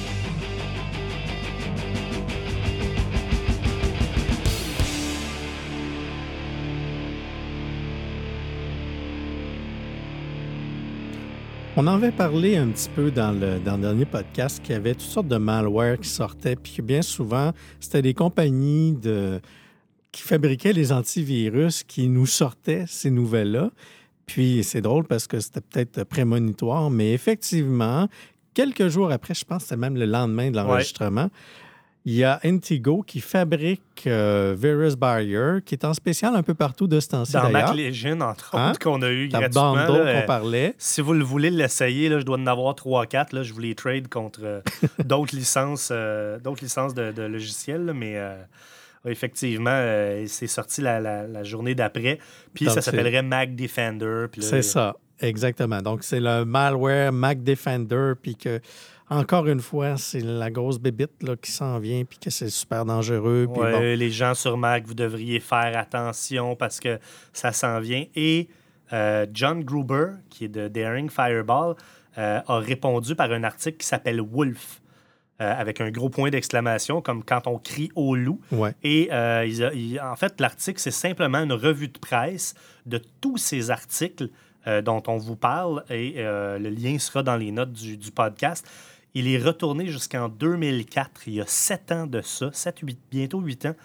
On en avait parlé un petit peu dans le, dans le dernier podcast qu'il y avait toutes sortes de malware qui sortaient, puis que bien souvent, c'était des compagnies de, qui fabriquaient les antivirus qui nous sortaient ces nouvelles-là. Puis c'est drôle parce que c'était peut-être prémonitoire, mais effectivement, quelques jours après, je pense que c'était même le lendemain de l'enregistrement, ouais. Il y a Intego qui fabrique euh, Virus Barrier, qui est en spécial un peu partout de ce temps-ci, dans d'ailleurs. Mac Legend, entre autres, hein? Qu'on a eu Ta gratuitement. bundle là, qu'on euh, parlait. Si vous le voulez l'essayer, là, je dois en avoir trois quatre. Là, je vous les trade contre euh, d'autres licences, euh, d'autres licences de, de logiciels. Là, mais euh, effectivement, euh, c'est sorti la, la, la journée d'après. Puis Donc, ça s'appellerait c'est... Mac Defender. Puis là, c'est ça, exactement. Donc, c'est le malware Mac Defender. Puis que... Encore une fois, c'est la grosse bébite là, qui s'en vient puis que c'est super dangereux. Puis ouais, bon. Les gens sur Mac, vous devriez faire attention parce que ça s'en vient. Et euh, John Gruber, qui est de Daring Fireball, euh, a répondu par un article qui s'appelle Wolf, euh, avec un gros point d'exclamation, comme quand on crie au loup. Ouais. Et euh, il a, il, en fait, l'article, c'est simplement une revue de presse de tous ces articles euh, dont on vous parle. Et euh, le lien sera dans les notes du, du podcast. Il est retourné jusqu'en deux mille quatre, il y a sept ans de ça, sept, huit, bientôt huit ans.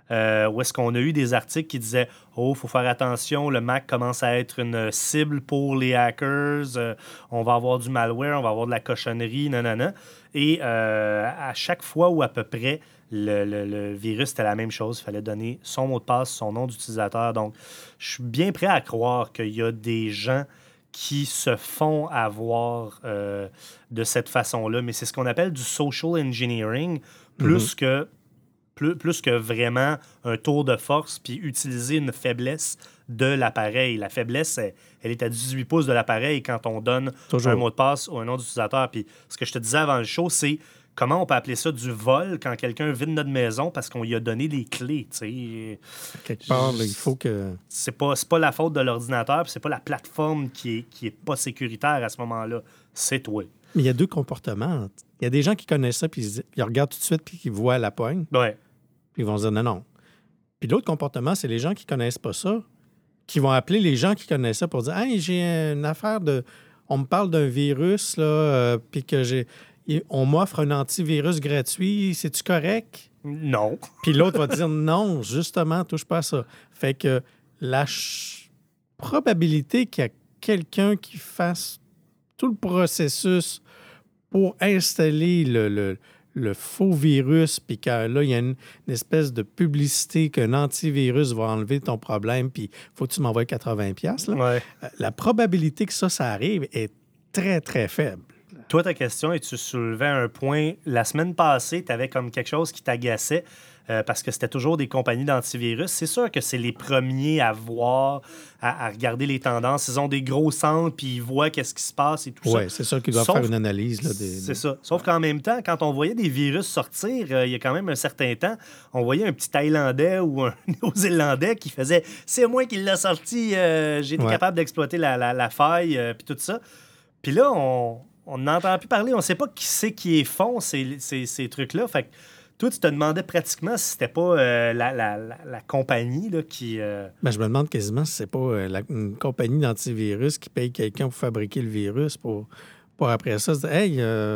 euh, où est-ce qu'on a eu des articles qui disaient « Oh, il faut faire attention, le Mac commence à être une cible pour les hackers, euh, on va avoir du malware, on va avoir de la cochonnerie, nanana. » Et euh, à chaque fois ou à peu près, le, le, le virus, c'était la même chose. Il fallait donner son mot de passe, son nom d'utilisateur. Donc, je suis bien prêt à croire qu'il y a des gens qui se font avoir euh, de cette façon-là. Mais c'est ce qu'on appelle du social engineering, plus, mm-hmm. que, plus, plus que vraiment un tour de force, puis utiliser une faiblesse de l'appareil. La faiblesse, elle, elle est à dix-huit pouces de l'appareil quand on donne Toujours. un mot de passe ou un nom d'utilisateur. Puis ce que je te disais avant le show, c'est comment on peut appeler ça du vol quand quelqu'un vide notre maison parce qu'on lui a donné les clés, tu sais. Quelque part, là, il faut que... C'est pas, c'est pas la faute de l'ordinateur, puis c'est pas la plateforme qui est, qui est pas sécuritaire à ce moment-là. C'est toi. Mais il y a deux comportements. Il y a des gens qui connaissent ça, puis ils regardent tout de suite, puis ils voient la poigne. Ouais. Puis ils vont se dire non, non. Puis l'autre comportement, c'est les gens qui connaissent pas ça, qui vont appeler les gens qui connaissent ça pour dire « Hey, j'ai une affaire de... On me parle d'un virus, là, euh, puis que j'ai... On m'offre un antivirus gratuit, c'est-tu correct? » Non. Puis l'autre va dire « Non, justement, touche pas à ça. » Fait que la ch... probabilité qu'il y a quelqu'un qui fasse tout le processus pour installer le, le, le faux virus, puis que là, il y a une, une espèce de publicité qu'un antivirus va enlever ton problème, puis il faut que tu m'envoies quatre-vingts dollars. Là. Ouais. La probabilité que ça, ça arrive est très, très faible. Toi, ta question, et tu soulevais un point. La semaine passée, tu avais comme quelque chose qui t'agaçait euh, parce que c'était toujours des compagnies d'antivirus. C'est sûr que c'est les premiers à voir, à, à regarder les tendances. Ils ont des gros centres, puis ils voient qu'est-ce qui se passe et tout ouais, ça. Oui, c'est sûr qu'ils doivent Sauf, faire une analyse. Là, des, c'est des... ça. Sauf qu'en même temps, quand on voyait des virus sortir, euh, il y a quand même un certain temps, on voyait un petit Thaïlandais ou un Néo-Zélandais qui faisait « C'est moi qui l'ai sorti, euh, j'ai été ouais. capable d'exploiter la, la, la faille, euh, puis tout ça. » Puis là, on... On n'entend plus parler. On ne sait pas qui c'est qui est fond, ces, ces, ces trucs-là. Fait que toi, tu te demandais pratiquement si c'était pas euh, la, la, la, la compagnie là, qui... Euh... Ben, je me demande quasiment si c'est pas euh, la, une compagnie d'antivirus qui paye quelqu'un pour fabriquer le virus pour, pour après ça se dire « Hey, euh,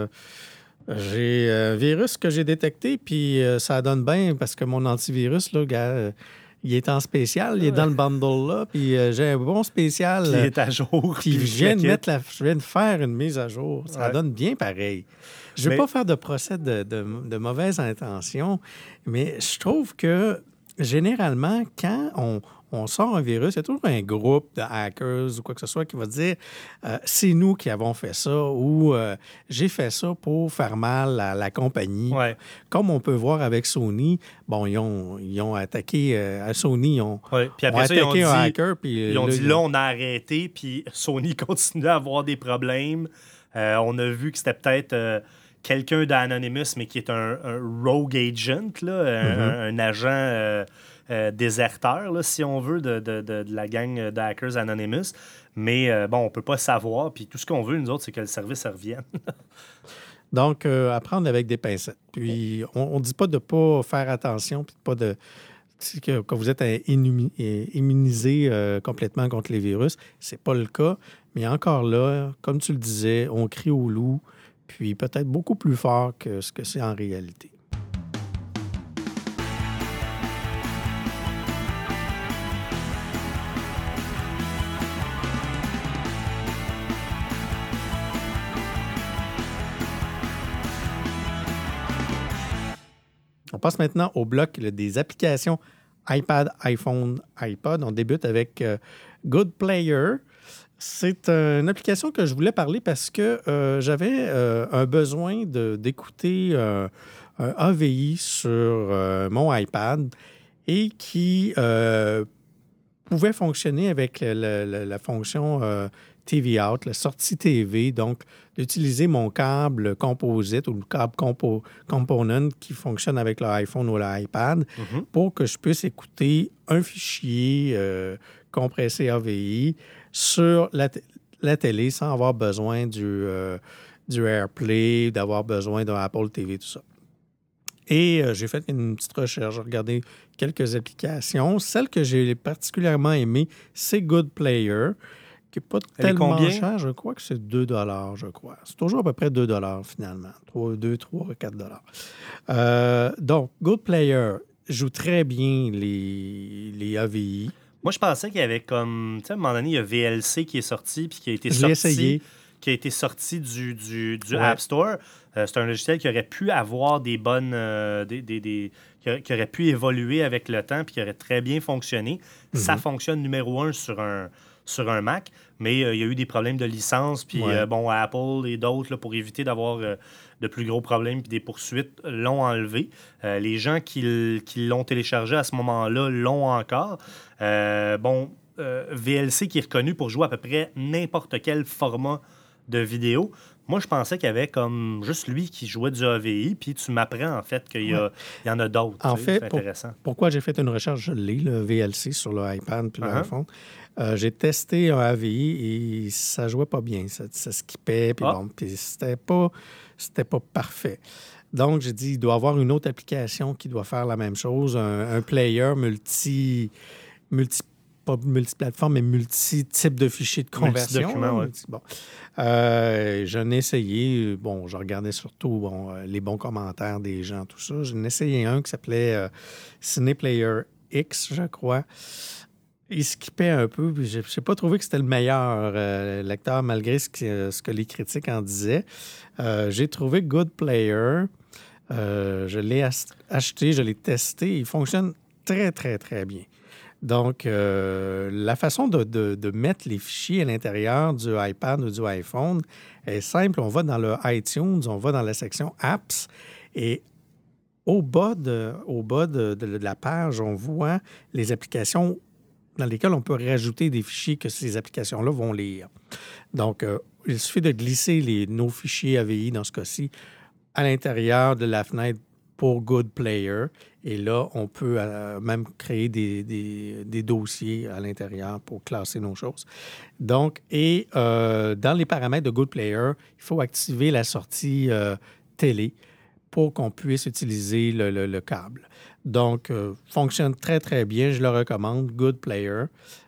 j'ai un virus que j'ai détecté, puis euh, ça donne bien parce que mon antivirus, là, gars... Euh, il est en spécial, il est dans le bundle là, puis euh, j'ai un bon spécial. Qui est à jour. Puis je viens, de mettre la, je viens de faire une mise à jour. Ça ouais. donne bien pareil. Je ne veux mais... pas faire de procès de, de, de mauvaise intention, mais je trouve que généralement, quand on, on sort un virus, il y a toujours un groupe de hackers ou quoi que ce soit qui va dire euh, « c'est nous qui avons fait ça » ou euh, « j'ai fait ça pour faire mal à la compagnie ouais. ». Comme on peut voir avec Sony, bon, ils ont, ils ont attaqué euh, à Sony, ils ont, ouais. puis après ont ça, attaqué ils ont un dit, hacker. Puis ils ont là, dit « là, on a arrêté », puis Sony continue à avoir des problèmes. Euh, on a vu que c'était peut-être... Euh, quelqu'un d'Anonymous, mais qui est un, un rogue agent, là, mm-hmm. un, un agent euh, euh, déserteur, là, si on veut, de, de, de, de la gang de hackers Anonymous. Mais euh, bon, on ne peut pas savoir. Puis tout ce qu'on veut, nous autres, c'est que le service revienne. Donc, euh, à prendre avec des pincettes. Puis, on ne dit pas de ne pas faire attention, puis pas de... Que, que vous êtes immunisé euh, complètement contre les virus. C'est pas le cas. Mais encore là, comme tu le disais, on crie au loup, puis peut-être beaucoup plus fort que ce que c'est en réalité. On passe maintenant au bloc là, des applications iPad, iPhone, iPod. On débute avec euh, Good Player. C'est une application que je voulais parler parce que euh, j'avais euh, un besoin de, d'écouter euh, un A V I sur euh, mon iPad et qui euh, pouvait fonctionner avec la, la, la fonction euh, T V Out, la sortie T V, donc d'utiliser mon câble composite ou le câble compo- component qui fonctionne avec l'iPhone ou l'iPad mm-hmm. pour que je puisse écouter un fichier euh, compressé A V I sur la, t- la télé sans avoir besoin du, euh, du AirPlay, d'avoir besoin d'un Apple T V, tout ça. Et euh, j'ai fait une petite recherche, j'ai regardé quelques applications. Celle que j'ai particulièrement aimée, c'est Good Player, qui n'est pas Elle tellement cher. Je crois que c'est deux dollars, je crois. C'est toujours à peu près deux dollars finalement. deux, trois, quatre dollars. Euh, donc, Good Player, joue très bien les, les A V I. Moi, je pensais qu'il y avait comme... Tu sais, à un moment donné, il y a V L C qui est sorti, puis qui a été Je sorti... l'ai essayé. qui a été sorti du, du, du Ouais. App Store. Euh, c'est un logiciel qui aurait pu avoir des bonnes... euh, des, des, des, qui, a- qui aurait pu évoluer avec le temps puis qui aurait très bien fonctionné. Mm-hmm. Ça fonctionne numéro un sur un, sur un Mac, mais euh, il y a eu des problèmes de licence. Puis, Ouais. euh, bon, Apple et d'autres, là, pour éviter d'avoir euh, de plus gros problèmes puis des poursuites, l'ont enlevé. Euh, les gens qui, l- qui l'ont téléchargé à ce moment-là l'ont encore. Euh, bon, euh, V L C qui est reconnu pour jouer à peu près n'importe quel format de vidéo. Moi, je pensais qu'il y avait comme juste lui qui jouait du A V I, puis tu m'apprends en fait qu'il y, a, Ouais. il y en a d'autres. En tu sais, fait, c'est pour- intéressant. pourquoi j'ai fait une recherche, je l'ai, le V L C sur l'iPad puis Uh-huh. l'iPhone. Euh, j'ai testé un A V I et ça jouait pas bien. Ça, ça skippait, puis Ah. bon, puis c'était pas, c'était pas parfait. Donc, j'ai dit, il doit y avoir une autre application qui doit faire la même chose, un, un player multi, multi, pas multiplateforme, mais multi-type de fichiers de conversion. Multidocument, ouais. Bon. Euh, j'en ai essayé. Bon, je regardais surtout bon, euh, les bons commentaires des gens, tout ça. J'en ai essayé un qui s'appelait euh, CinePlayer X, je crois. Il skippait un peu, puis je n'ai pas trouvé que c'était le meilleur euh, lecteur, malgré ce que, ce que les critiques en disaient. Euh, j'ai trouvé Good Player. Euh, je l'ai as- acheté, je l'ai testé. Il fonctionne très, très, très bien. Donc, euh, la façon de, de- de mettre les fichiers à l'intérieur du iPad ou du iPhone est simple. On va dans le iTunes, on va dans la section Apps et au bas de, au bas de, de- de la page, on voit les applications dans lesquelles on peut rajouter des fichiers que ces applications-là vont lire. Donc, euh, il suffit de glisser les, nos fichiers A V I, dans ce cas-ci, à l'intérieur de la fenêtre pour Good Player. Et là, on peut euh, même créer des, des- des dossiers à l'intérieur pour classer nos choses. Donc, et euh, dans les paramètres de Good Player, il faut activer la sortie euh, télé pour qu'on puisse utiliser le, le- le câble. Donc, euh, fonctionne très, très bien. Je le recommande. Good Player.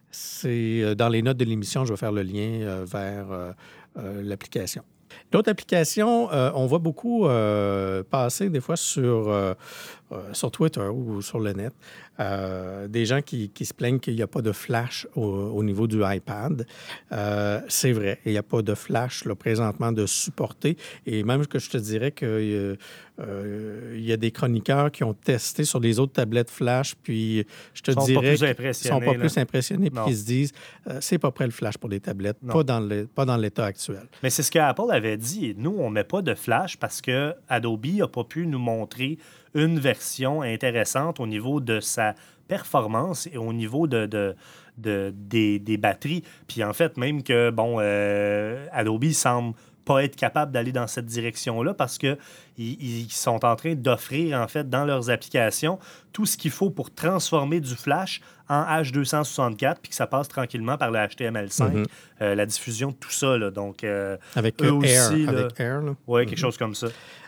C'est euh, dans les notes de l'émission, je vais faire le lien euh, vers euh, euh, l'application. D'autres applications, euh, on voit beaucoup euh, passer des fois sur, euh, euh, sur Twitter ou sur le net, euh, des gens qui, qui se plaignent qu'il n'y a pas de flash au, au niveau du iPad. Euh, c'est vrai, il n'y a pas de flash là, présentement de supporter. Et même que je te dirais qu'il euh, euh, y a des chroniqueurs qui ont testé sur les autres tablettes flash, puis je te Ils sont pas dirais plus qu'ils impressionnés, sont pas là. plus impressionnés, puis Non. qu'ils se disent euh, c'est pas prêt le flash pour des tablettes, Non. pas dans, le, pas dans l'état actuel. Mais c'est ce que Apple avait dit. Nous, on ne met pas de flash parce que Adobe n'a pas pu nous montrer une version intéressante au niveau de sa performance et au niveau de, de, de- des, des batteries. Puis en fait, même que, bon, euh, Adobe semble pas être capable d'aller dans cette direction-là parce qu'ils ils sont en train d'offrir, en fait, dans leurs applications, tout ce qu'il faut pour transformer du flash en H deux cent soixante-quatre puis que ça passe tranquillement par le H T M L cinq, Mhm. euh, la diffusion de tout ça. Là. Donc, euh, Avec eux euh, aussi, Air. là. Avec Air, là. ouais, quelque chose comme ça.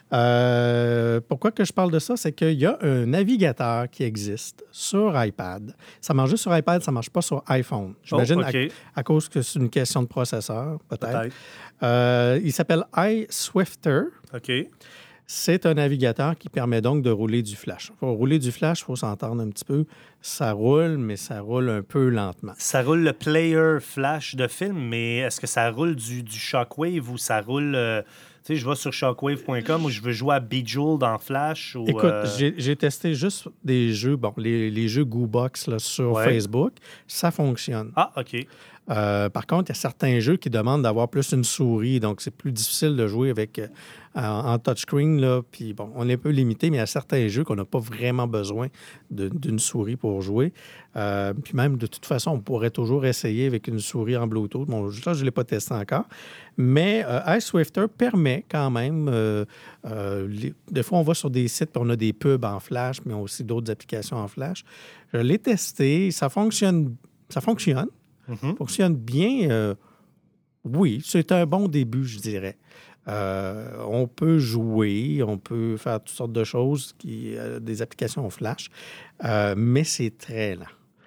Euh, pourquoi que je parle de ça? C'est qu'il y a un navigateur qui existe sur iPad. Ça marche juste sur iPad, ça ne marche pas sur iPhone. J'imagine Oh, OK. à, à cause que c'est une question de processeur, peut-être. Peut-être. Euh, il s'appelle iSwifter. OK. C'est un navigateur qui permet donc de rouler du flash. Pour rouler du flash, il faut s'entendre un petit peu. Ça roule, mais ça roule un peu lentement. Ça roule le player flash de film, mais est-ce que ça roule du, du Shockwave ou ça roule... euh, tu sais, je vais sur shockwave point com où je veux jouer à Bejeweled en flash ou... Écoute, euh, j'ai, j'ai testé juste des jeux, bon, les, les jeux Goobox là, sur Ouais. Facebook. Ça fonctionne. Ah, OK. Euh, par contre, il y a certains jeux qui demandent d'avoir plus une souris, donc c'est plus difficile de jouer avec euh, en, en touchscreen. Là, puis bon, on est un peu limité, mais il y a certains jeux qu'on n'a pas vraiment besoin de- d'une souris pour jouer. Euh, puis même, de toute façon, on pourrait toujours essayer avec une souris en Bluetooth. Bon, ça, je ne l'ai pas testé encore. Mais euh, iSwifter permet quand même... euh, euh, les- des fois, on va sur des sites puis on a des pubs en flash, mais on a aussi d'autres applications en flash. Je l'ai testé, ça fonctionne. Ça fonctionne. Mhm. Fonctionne bien. euh, oui, c'est un bon début, je dirais. Euh, on peut jouer, on peut faire toutes sortes de choses, qui, euh, des applications flash, euh, mais c'est très lent.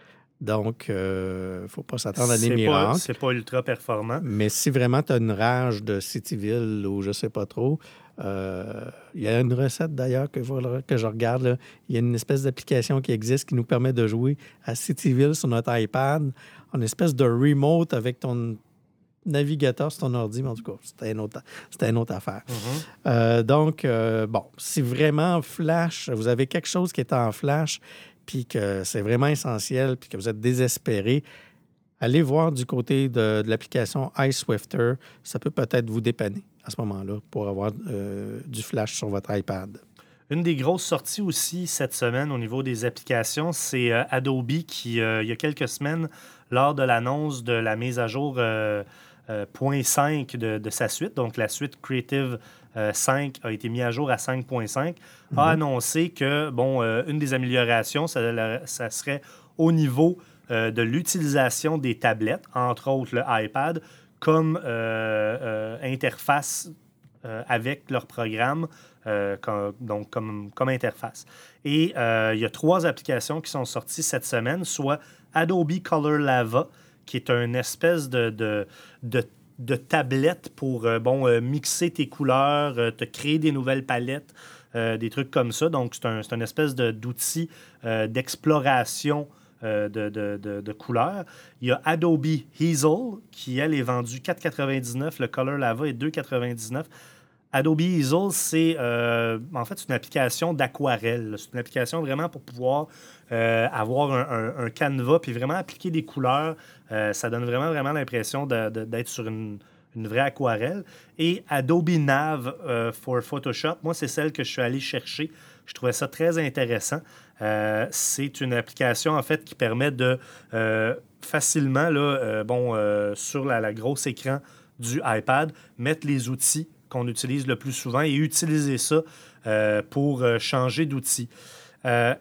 Donc, il euh, ne faut pas s'attendre à des c'est miracles. Pas, c'est pas ultra performant. Mais si vraiment tu as une rage de Cityville ou je ne sais pas trop, il euh, y a une recette d'ailleurs que, que je regarde. Il y a une espèce d'application qui existe qui nous permet de jouer à Cityville sur notre iPad. Une espèce de remote avec ton navigateur sur ton ordi, mais en tout cas, c'était une autre, c'était une autre affaire. Mm-hmm. Euh, donc, euh, bon, si vraiment Flash, vous avez quelque chose qui est en Flash, puis que c'est vraiment essentiel, puis que vous êtes désespéré, allez voir du côté de, de l'application iSwifter. Ça peut peut-être vous dépanner à ce moment-là pour avoir euh, du Flash sur votre iPad. Une des grosses sorties aussi cette semaine au niveau des applications, c'est euh, Adobe qui, euh, il y a quelques semaines, lors de l'annonce de la mise à jour euh, euh, point cinq de, de sa suite, donc la suite Creative euh, cinq a été mise à jour à cinq point cinq, mm-hmm. a annoncé que, bon, euh, une des améliorations, ça, ça serait au niveau euh, de l'utilisation des tablettes, entre autres le iPad, comme euh, euh, interface euh, avec leur programme, euh, comme, donc comme, comme interface. Et euh, il y a trois applications qui sont sorties cette semaine, soit Adobe Color Lava, qui est une espèce de, de, de, de tablette pour euh, bon, euh, mixer tes couleurs, euh, te créer des nouvelles palettes, euh, des trucs comme ça. Donc, c'est un, c'est une espèce de, d'outil euh, d'exploration euh, de, de, de, de couleurs. Il y a Adobe Easel, qui, elle, est vendue quatre dollars quatre-vingt-dix-neuf. Le Color Lava est deux dollars quatre-vingt-dix-neuf. Adobe Easel, c'est euh, en fait une application d'aquarelle. C'est une application vraiment pour pouvoir euh, avoir un, un, un canevas puis vraiment appliquer des couleurs. Euh, ça donne vraiment, vraiment l'impression de, de, d'être sur une, une vraie aquarelle. Et Adobe Nav euh, for Photoshop, moi, c'est celle que je suis allé chercher. Je trouvais ça très intéressant. Euh, c'est une application, en fait, qui permet de euh, facilement, là, euh, bon, euh, sur la, la grosse écran du iPad, mettre les outils qu'on utilise le plus souvent et utiliser ça euh, pour euh, changer d'outil. Euh,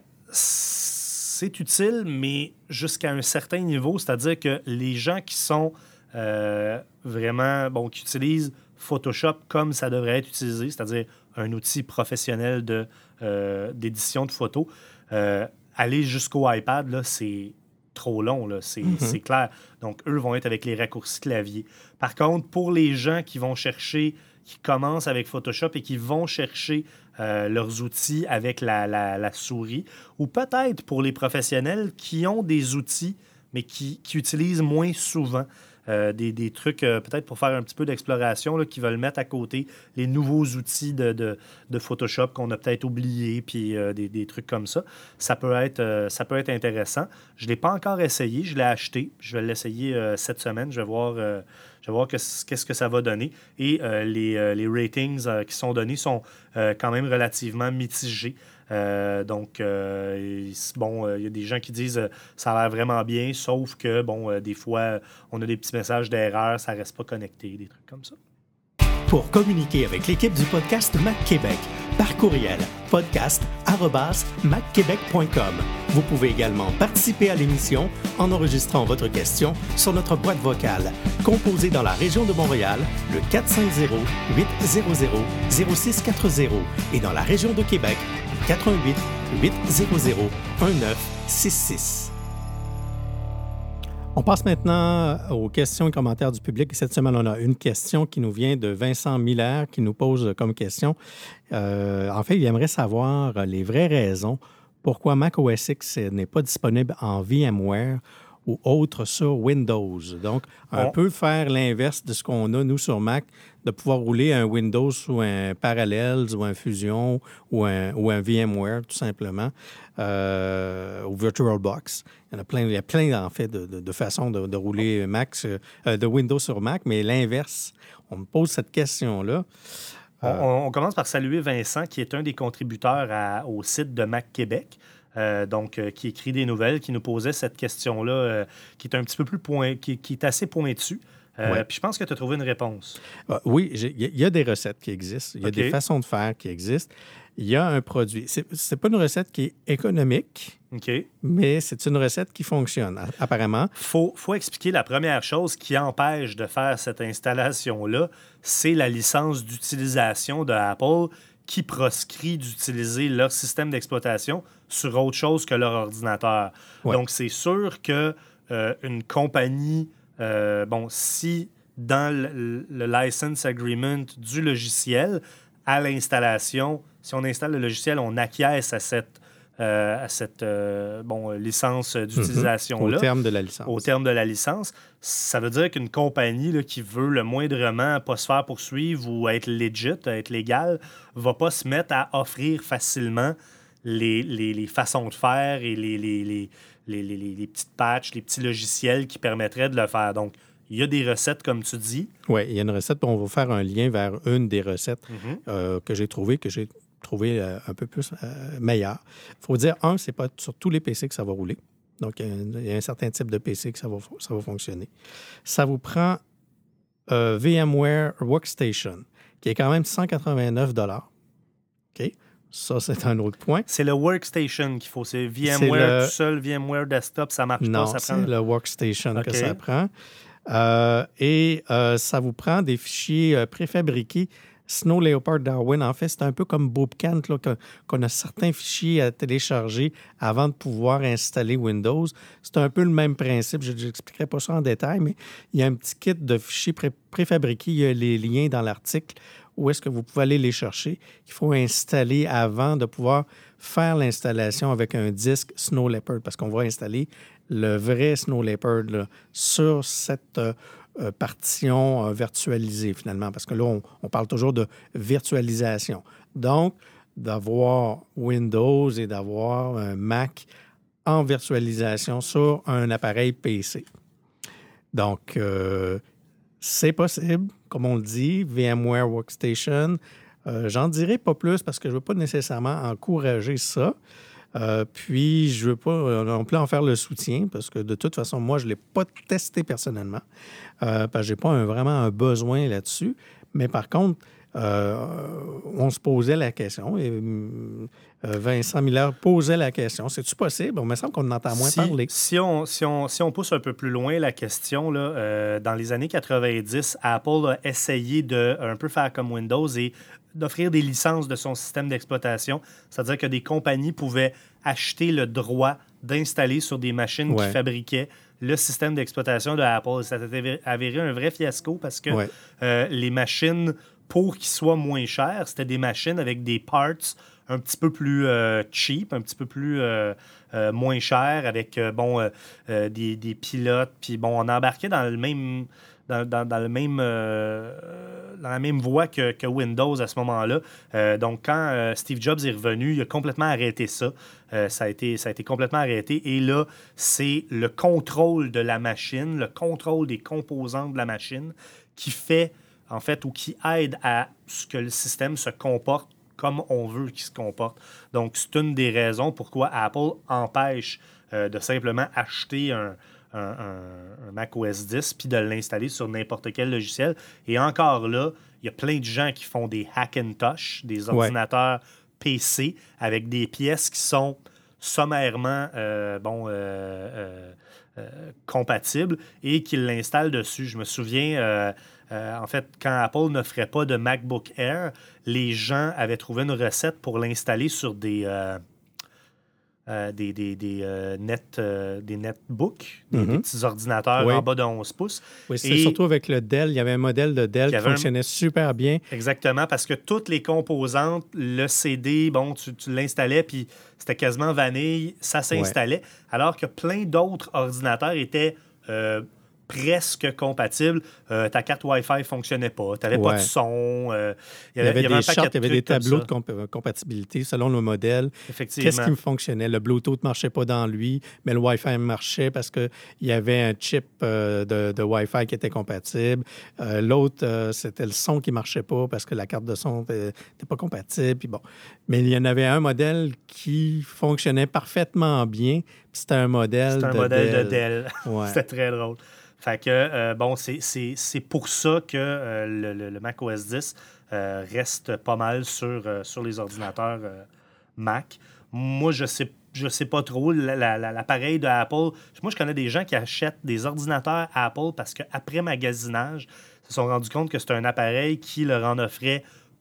c'est utile, mais jusqu'à un certain niveau, c'est-à-dire que les gens qui sont euh, vraiment, bon, qui utilisent Photoshop comme ça devrait être utilisé, c'est-à-dire un outil professionnel de, euh, d'édition de photos, euh, aller jusqu'au iPad, là, c'est trop long, là, c'est, mm-hmm. c'est clair. Donc, eux vont être avec les raccourcis clavier. Par contre, pour les gens qui vont chercher qui commencent avec Photoshop et qui vont chercher euh, leurs outils avec la, la, la souris, ou peut-être pour les professionnels qui ont des outils, mais qui, qui utilisent moins souvent euh, des, des trucs, euh, peut-être pour faire un petit peu d'exploration, là, qui veulent mettre à côté les nouveaux outils de, de, de Photoshop qu'on a peut-être oubliés, puis euh, des, des trucs comme ça. Ça peut être, euh, ça peut être intéressant. Je ne l'ai pas encore essayé, je l'ai acheté. Je vais l'essayer euh, cette semaine. Je vais voir... Euh, Je vais voir qu'est-ce que ça va donner. Et euh, les, euh, les ratings euh, qui sont donnés sont euh, quand même relativement mitigés. Euh, donc, euh, bon, il euh, y a des gens qui disent euh, ça a l'air vraiment bien, sauf que, bon, euh, des fois, on a des petits messages d'erreur, ça ne reste pas connecté, des trucs comme ça. Pour communiquer avec l'équipe du podcast Mac Québec, par courriel podcast arobase mac québec point com. Vous pouvez également participer à l'émission en enregistrant votre question sur notre boîte vocale, composée dans la région de Montréal, le quatre cinq zéro, huit zéro zéro, zéro six quatre zéro et dans la région de Québec, le quatre un huit, huit zéro zéro, un neuf six six. On passe maintenant aux questions et commentaires du public. Cette semaine, on a une question qui nous vient de Vincent Miller qui nous pose comme question. Euh, en fait, il aimerait savoir les vraies raisons pourquoi Mac O S X n'est pas disponible en VMware ou autre sur Windows. Donc, un oh. peu faire l'inverse de ce qu'on a, nous, sur Mac, de pouvoir rouler un Windows ou un Parallels ou un Fusion ou un, ou un VMware, tout simplement, euh, ou VirtualBox. Il y en a plein, il y a plein en fait, de, de, de façons de, de rouler Mac, euh, de Windows sur Mac, mais l'inverse. On me pose cette question-là. Euh... On, on commence par saluer Vincent, qui est un des contributeurs à, au site de Mac Québec. Euh, donc, euh, qui écrit des nouvelles, qui nous posait cette question-là, euh, qui est un petit peu plus point, qui, qui est assez pointue. Euh, ouais. Puis je pense que tu as trouvé une réponse. Euh, oui, il y a des recettes qui existent, il y a okay. des façons de faire qui existent. Il y a un produit. C'est, c'est pas une recette qui est économique, okay. mais c'est une recette qui fonctionne, apparemment. Il faut, faut expliquer la première chose qui empêche de faire cette installation-là, c'est la licence d'utilisation de Apple qui proscrit d'utiliser leur système d'exploitation sur autre chose que leur ordinateur. Ouais. Donc, c'est sûr que euh, une compagnie, euh, bon, si dans le, le license agreement du logiciel, à l'installation, si on installe le logiciel, on acquiesce à cette Euh, à cette euh, bon, licence d'utilisation-là. Au terme de la licence. Au terme de la licence. Ça veut dire qu'une compagnie là, qui veut le moindrement pas se faire poursuivre ou être legit, être légal, va pas se mettre à offrir facilement les, les, les façons de faire et les, les, les, les, les, les, les petites patchs, les petits logiciels qui permettraient de le faire. Donc, il y a des recettes, comme tu dis. Oui, il y a une recette, puis on va faire un lien vers une des recettes mm-hmm. euh, que j'ai trouvées, que j'ai trouvé euh, un peu plus euh, meilleur. Il faut dire, un, c'est pas sur tous les P C que ça va rouler. Donc, il y, y a un certain type de P C que ça va, ça va fonctionner. Ça vous prend euh, VMware Workstation, qui est quand même cent quatre-vingt-neuf dollars. OK? Ça, c'est un autre point. C'est le Workstation qu'il faut. C'est VMware le... tout seul, VMware Desktop, ça marche non, pas. Ça c'est prend... le Workstation okay. que ça prend. Euh, et euh, ça vous prend des fichiers euh, préfabriqués. Snow Leopard Darwin, en fait, c'est un peu comme Bootcamp, là, qu'on a certains fichiers à télécharger avant de pouvoir installer Windows. C'est un peu le même principe. Je n'expliquerai pas ça en détail, mais il y a un petit kit de fichiers pré- préfabriqués. Il y a les liens dans l'article où est-ce que vous pouvez aller les chercher. Il faut installer avant de pouvoir faire l'installation avec un disque Snow Leopard, parce qu'on va installer le vrai Snow Leopard là, sur cette... Euh, Euh, partition euh, virtualisée, finalement, parce que là, on, on parle toujours de virtualisation. Donc, d'avoir Windows et d'avoir un Mac en virtualisation sur un appareil P C. Donc, euh, c'est possible, comme on le dit, VMware Workstation. Euh, j'en dirai pas plus parce que je ne veux pas nécessairement encourager ça. Euh, puis, je ne veux pas non plus en faire le soutien parce que de toute façon, moi, je ne l'ai pas testé personnellement euh, parce que je n'ai pas un, vraiment un besoin là-dessus. Mais par contre, euh, on se posait la question et euh, Vincent Miller posait la question. C'est-tu possible? On me semble qu'on en entend moins si, parler. Si on, si, on, si on pousse un peu plus loin la question, là, euh, dans les années quatre-vingt-dix, Apple a essayé de un peu faire comme Windows et d'offrir des licences de son système d'exploitation. C'est-à-dire que des compagnies pouvaient acheter le droit d'installer sur des machines ouais. qui fabriquaient le système d'exploitation de Apple. Ça s'est avéré un vrai fiasco parce que ouais. euh, les machines, pour qu'ils soient moins chers, c'était des machines avec des parts un petit peu plus euh, cheap, un petit peu plus euh, euh, moins chers, avec euh, bon, euh, euh, des, des pilotes. Puis bon, on embarquait dans le même... Dans, dans, dans, le même, euh, dans la même voie que, que Windows à ce moment-là. Euh, donc, quand euh, Steve Jobs est revenu, il a complètement arrêté ça. Euh, ça, a été, ça a été complètement arrêté. Et là, c'est le contrôle de la machine, le contrôle des composants de la machine qui fait, en fait, ou qui aide à ce que le système se comporte comme on veut qu'il se comporte. Donc, c'est une des raisons pourquoi Apple empêche euh, de simplement acheter un... Un, un, un Mac O S dix puis de l'installer sur n'importe quel logiciel. Et encore là, il y a plein de gens qui font des Hackintosh, des ordinateurs ouais. P C avec des pièces qui sont sommairement euh, bon, euh, euh, euh, compatibles et qui l'installent dessus. Je me souviens, euh, euh, en fait, quand Apple n'offrait pas de MacBook Air, les gens avaient trouvé une recette pour l'installer sur des... Euh, Euh, des, des, des, euh, net, euh, des netbooks, des, mm-hmm. des petits ordinateurs oui. en bas de onze pouces. Oui, c'est et surtout avec le Dell. Il y avait un modèle de Dell qui, qui fonctionnait un... super bien. Exactement, parce que toutes les composantes, le C D, bon, tu, tu l'installais, puis c'était quasiment vanille, ça s'installait, ouais. alors que plein d'autres ordinateurs étaient... Euh, presque compatible. Euh, ta carte Wi-Fi ne fonctionnait pas. Tu n'avais ouais. pas de son. Euh, il y avait, il y avait des il y avait chartes, il y avait des tableaux de comp- compatibilité selon le modèle. Effectivement. Qu'est-ce qui me fonctionnait? Le Bluetooth ne marchait pas dans lui, mais le Wi-Fi marchait parce qu'il y avait un chip euh, de, de Wi-Fi qui était compatible. Euh, l'autre, euh, c'était le son qui ne marchait pas parce que la carte de son n'était pas compatible. Puis bon. Mais il y en avait un modèle qui fonctionnait parfaitement bien. C'était un modèle C'était un de modèle Dell. de Dell. Ouais. C'était très drôle. Fait que, euh, bon, c'est, c'est, c'est pour ça que euh, le, le, le Mac O S dix euh, reste pas mal sur, euh, sur les ordinateurs euh, Mac. Moi, je sais, je sais pas trop. La, la, l'appareil de Apple, moi, je connais des gens qui achètent des ordinateurs Apple parce qu'après magasinage, ils se sont rendus compte que c'était un appareil qui leur en offrait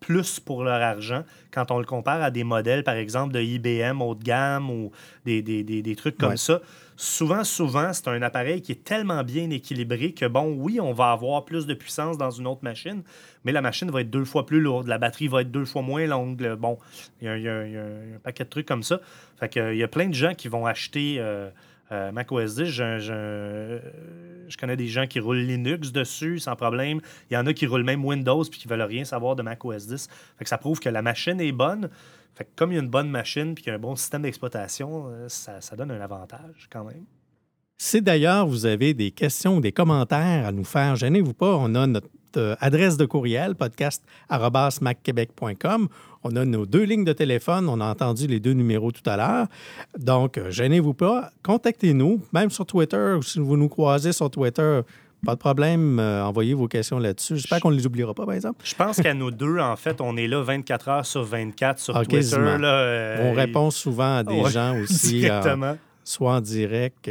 plus pour leur argent quand on le compare à des modèles, par exemple, de I B M haut de gamme ou des, des, des, des trucs comme Ouais. ça. Souvent, souvent, c'est un appareil qui est tellement bien équilibré que, bon, oui, on va avoir plus de puissance dans une autre machine, mais la machine va être deux fois plus lourde, la batterie va être deux fois moins longue. Bon, il y a, il y a, il y a un paquet de trucs comme ça. Fait que, il y a plein de gens qui vont acheter euh, euh, macOS dix. Je, je, je connais des gens qui roulent Linux dessus sans problème. Il y en a qui roulent même Windows puis qui ne veulent rien savoir de macOS dix. Fait que ça prouve que la machine est bonne. Fait que comme il y a une bonne machine et qu'il y a un bon système d'exploitation, ça, ça donne un avantage quand même. Si d'ailleurs vous avez des questions ou des commentaires à nous faire, gênez-vous pas, on a notre euh, adresse de courriel, podcast arobase mac québec point com. On a nos deux lignes de téléphone, on a entendu les deux numéros tout à l'heure. Donc, euh, gênez-vous pas, contactez-nous, même sur Twitter, ou si vous nous croisez sur Twitter, pas de problème, euh, envoyez vos questions là-dessus. J'espère qu'on ne les oubliera pas, par exemple. Je pense qu'à nous deux, en fait, on est là vingt-quatre heures sur vingt-quatre sur Ah, Twitter. quasiment. Là, euh, On répond souvent à des ouais, gens aussi, directement. euh, soit en direct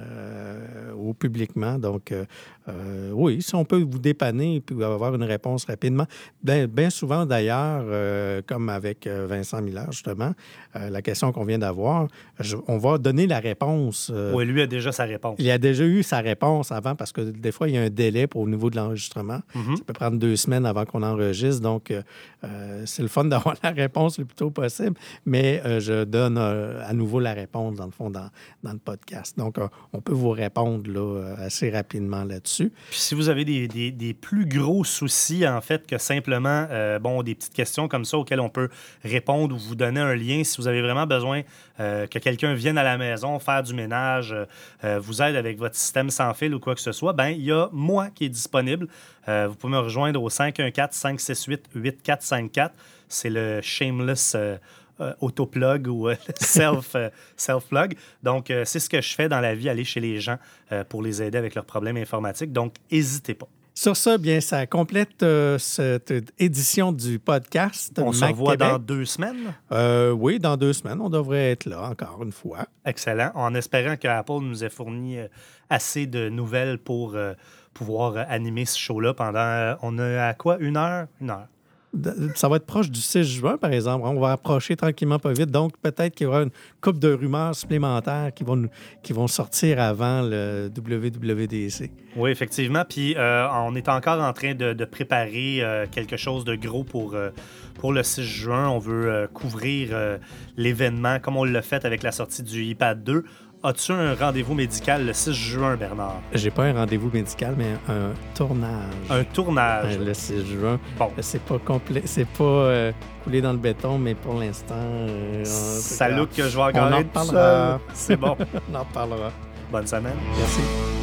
euh, ou publiquement. Donc, euh, euh, oui, si on peut vous dépanner et puis avoir une réponse rapidement. Bien, bien souvent, d'ailleurs, euh, comme avec Vincent Miller, justement, euh, la question qu'on vient d'avoir, je, on va donner la réponse. Euh, Oui, lui a déjà sa réponse. Il a déjà eu sa réponse avant parce que des fois, il y a un délai pour, au niveau de l'enregistrement. Mm-hmm. Ça peut prendre deux semaines avant qu'on enregistre. Donc, euh, c'est le fun d'avoir la réponse le plus tôt possible. Mais euh, je donne euh, à nouveau la réponse, dans le fond, dans, dans le podcast. Donc, euh, on peut vous répondre là, assez rapidement là-dessus. Puis si vous avez des, des, des plus gros soucis, en fait, que simplement, euh, bon, des petites questions comme ça auxquelles on peut répondre ou vous donner un lien, si vous avez vraiment besoin euh, que quelqu'un vienne à la maison faire du ménage, euh, vous aide avec votre système sans fil ou quoi que ce soit, bien, il y a moi qui est disponible. Euh, vous pouvez me rejoindre au cinq un quatre, cinq six huit, huit quatre cinq quatre. C'est le shameless euh, euh, autoplug ou euh, self, euh, self-plug. Donc, euh, c'est ce que je fais dans la vie, aller chez les gens euh, pour les aider avec leurs problèmes informatiques. Donc, n'hésitez pas. Sur ça, bien, ça complète euh, cette édition du podcast. On se Mac revoit Québec. dans deux semaines. Euh, oui, dans deux semaines. On devrait être là encore une fois. Excellent. En espérant que Apple nous ait fourni euh, assez de nouvelles pour euh, pouvoir euh, animer ce show-là pendant... Euh, on a à quoi? Une heure? Une heure. Ça va être proche du six juin, par exemple. On va approcher tranquillement, pas vite. Donc, peut-être qu'il y aura une couple de rumeurs supplémentaires qui vont, qui vont sortir avant le W W D C. Oui, effectivement. Puis, euh, on est encore en train de, de préparer euh, quelque chose de gros pour, euh, pour le six juin. On veut euh, couvrir euh, l'événement comme on l'a fait avec la sortie du iPad deux. As-tu un rendez-vous médical le six juin, Bernard? J'ai pas un rendez-vous médical, mais un tournage. Un tournage. Le six juin. Bon. C'est pas complet, c'est pas euh, coulé dans le béton, mais pour l'instant... Euh, Ça look que je vais on encore en être tout reparlera. seul. C'est bon. On en reparlera. Bonne semaine. Merci.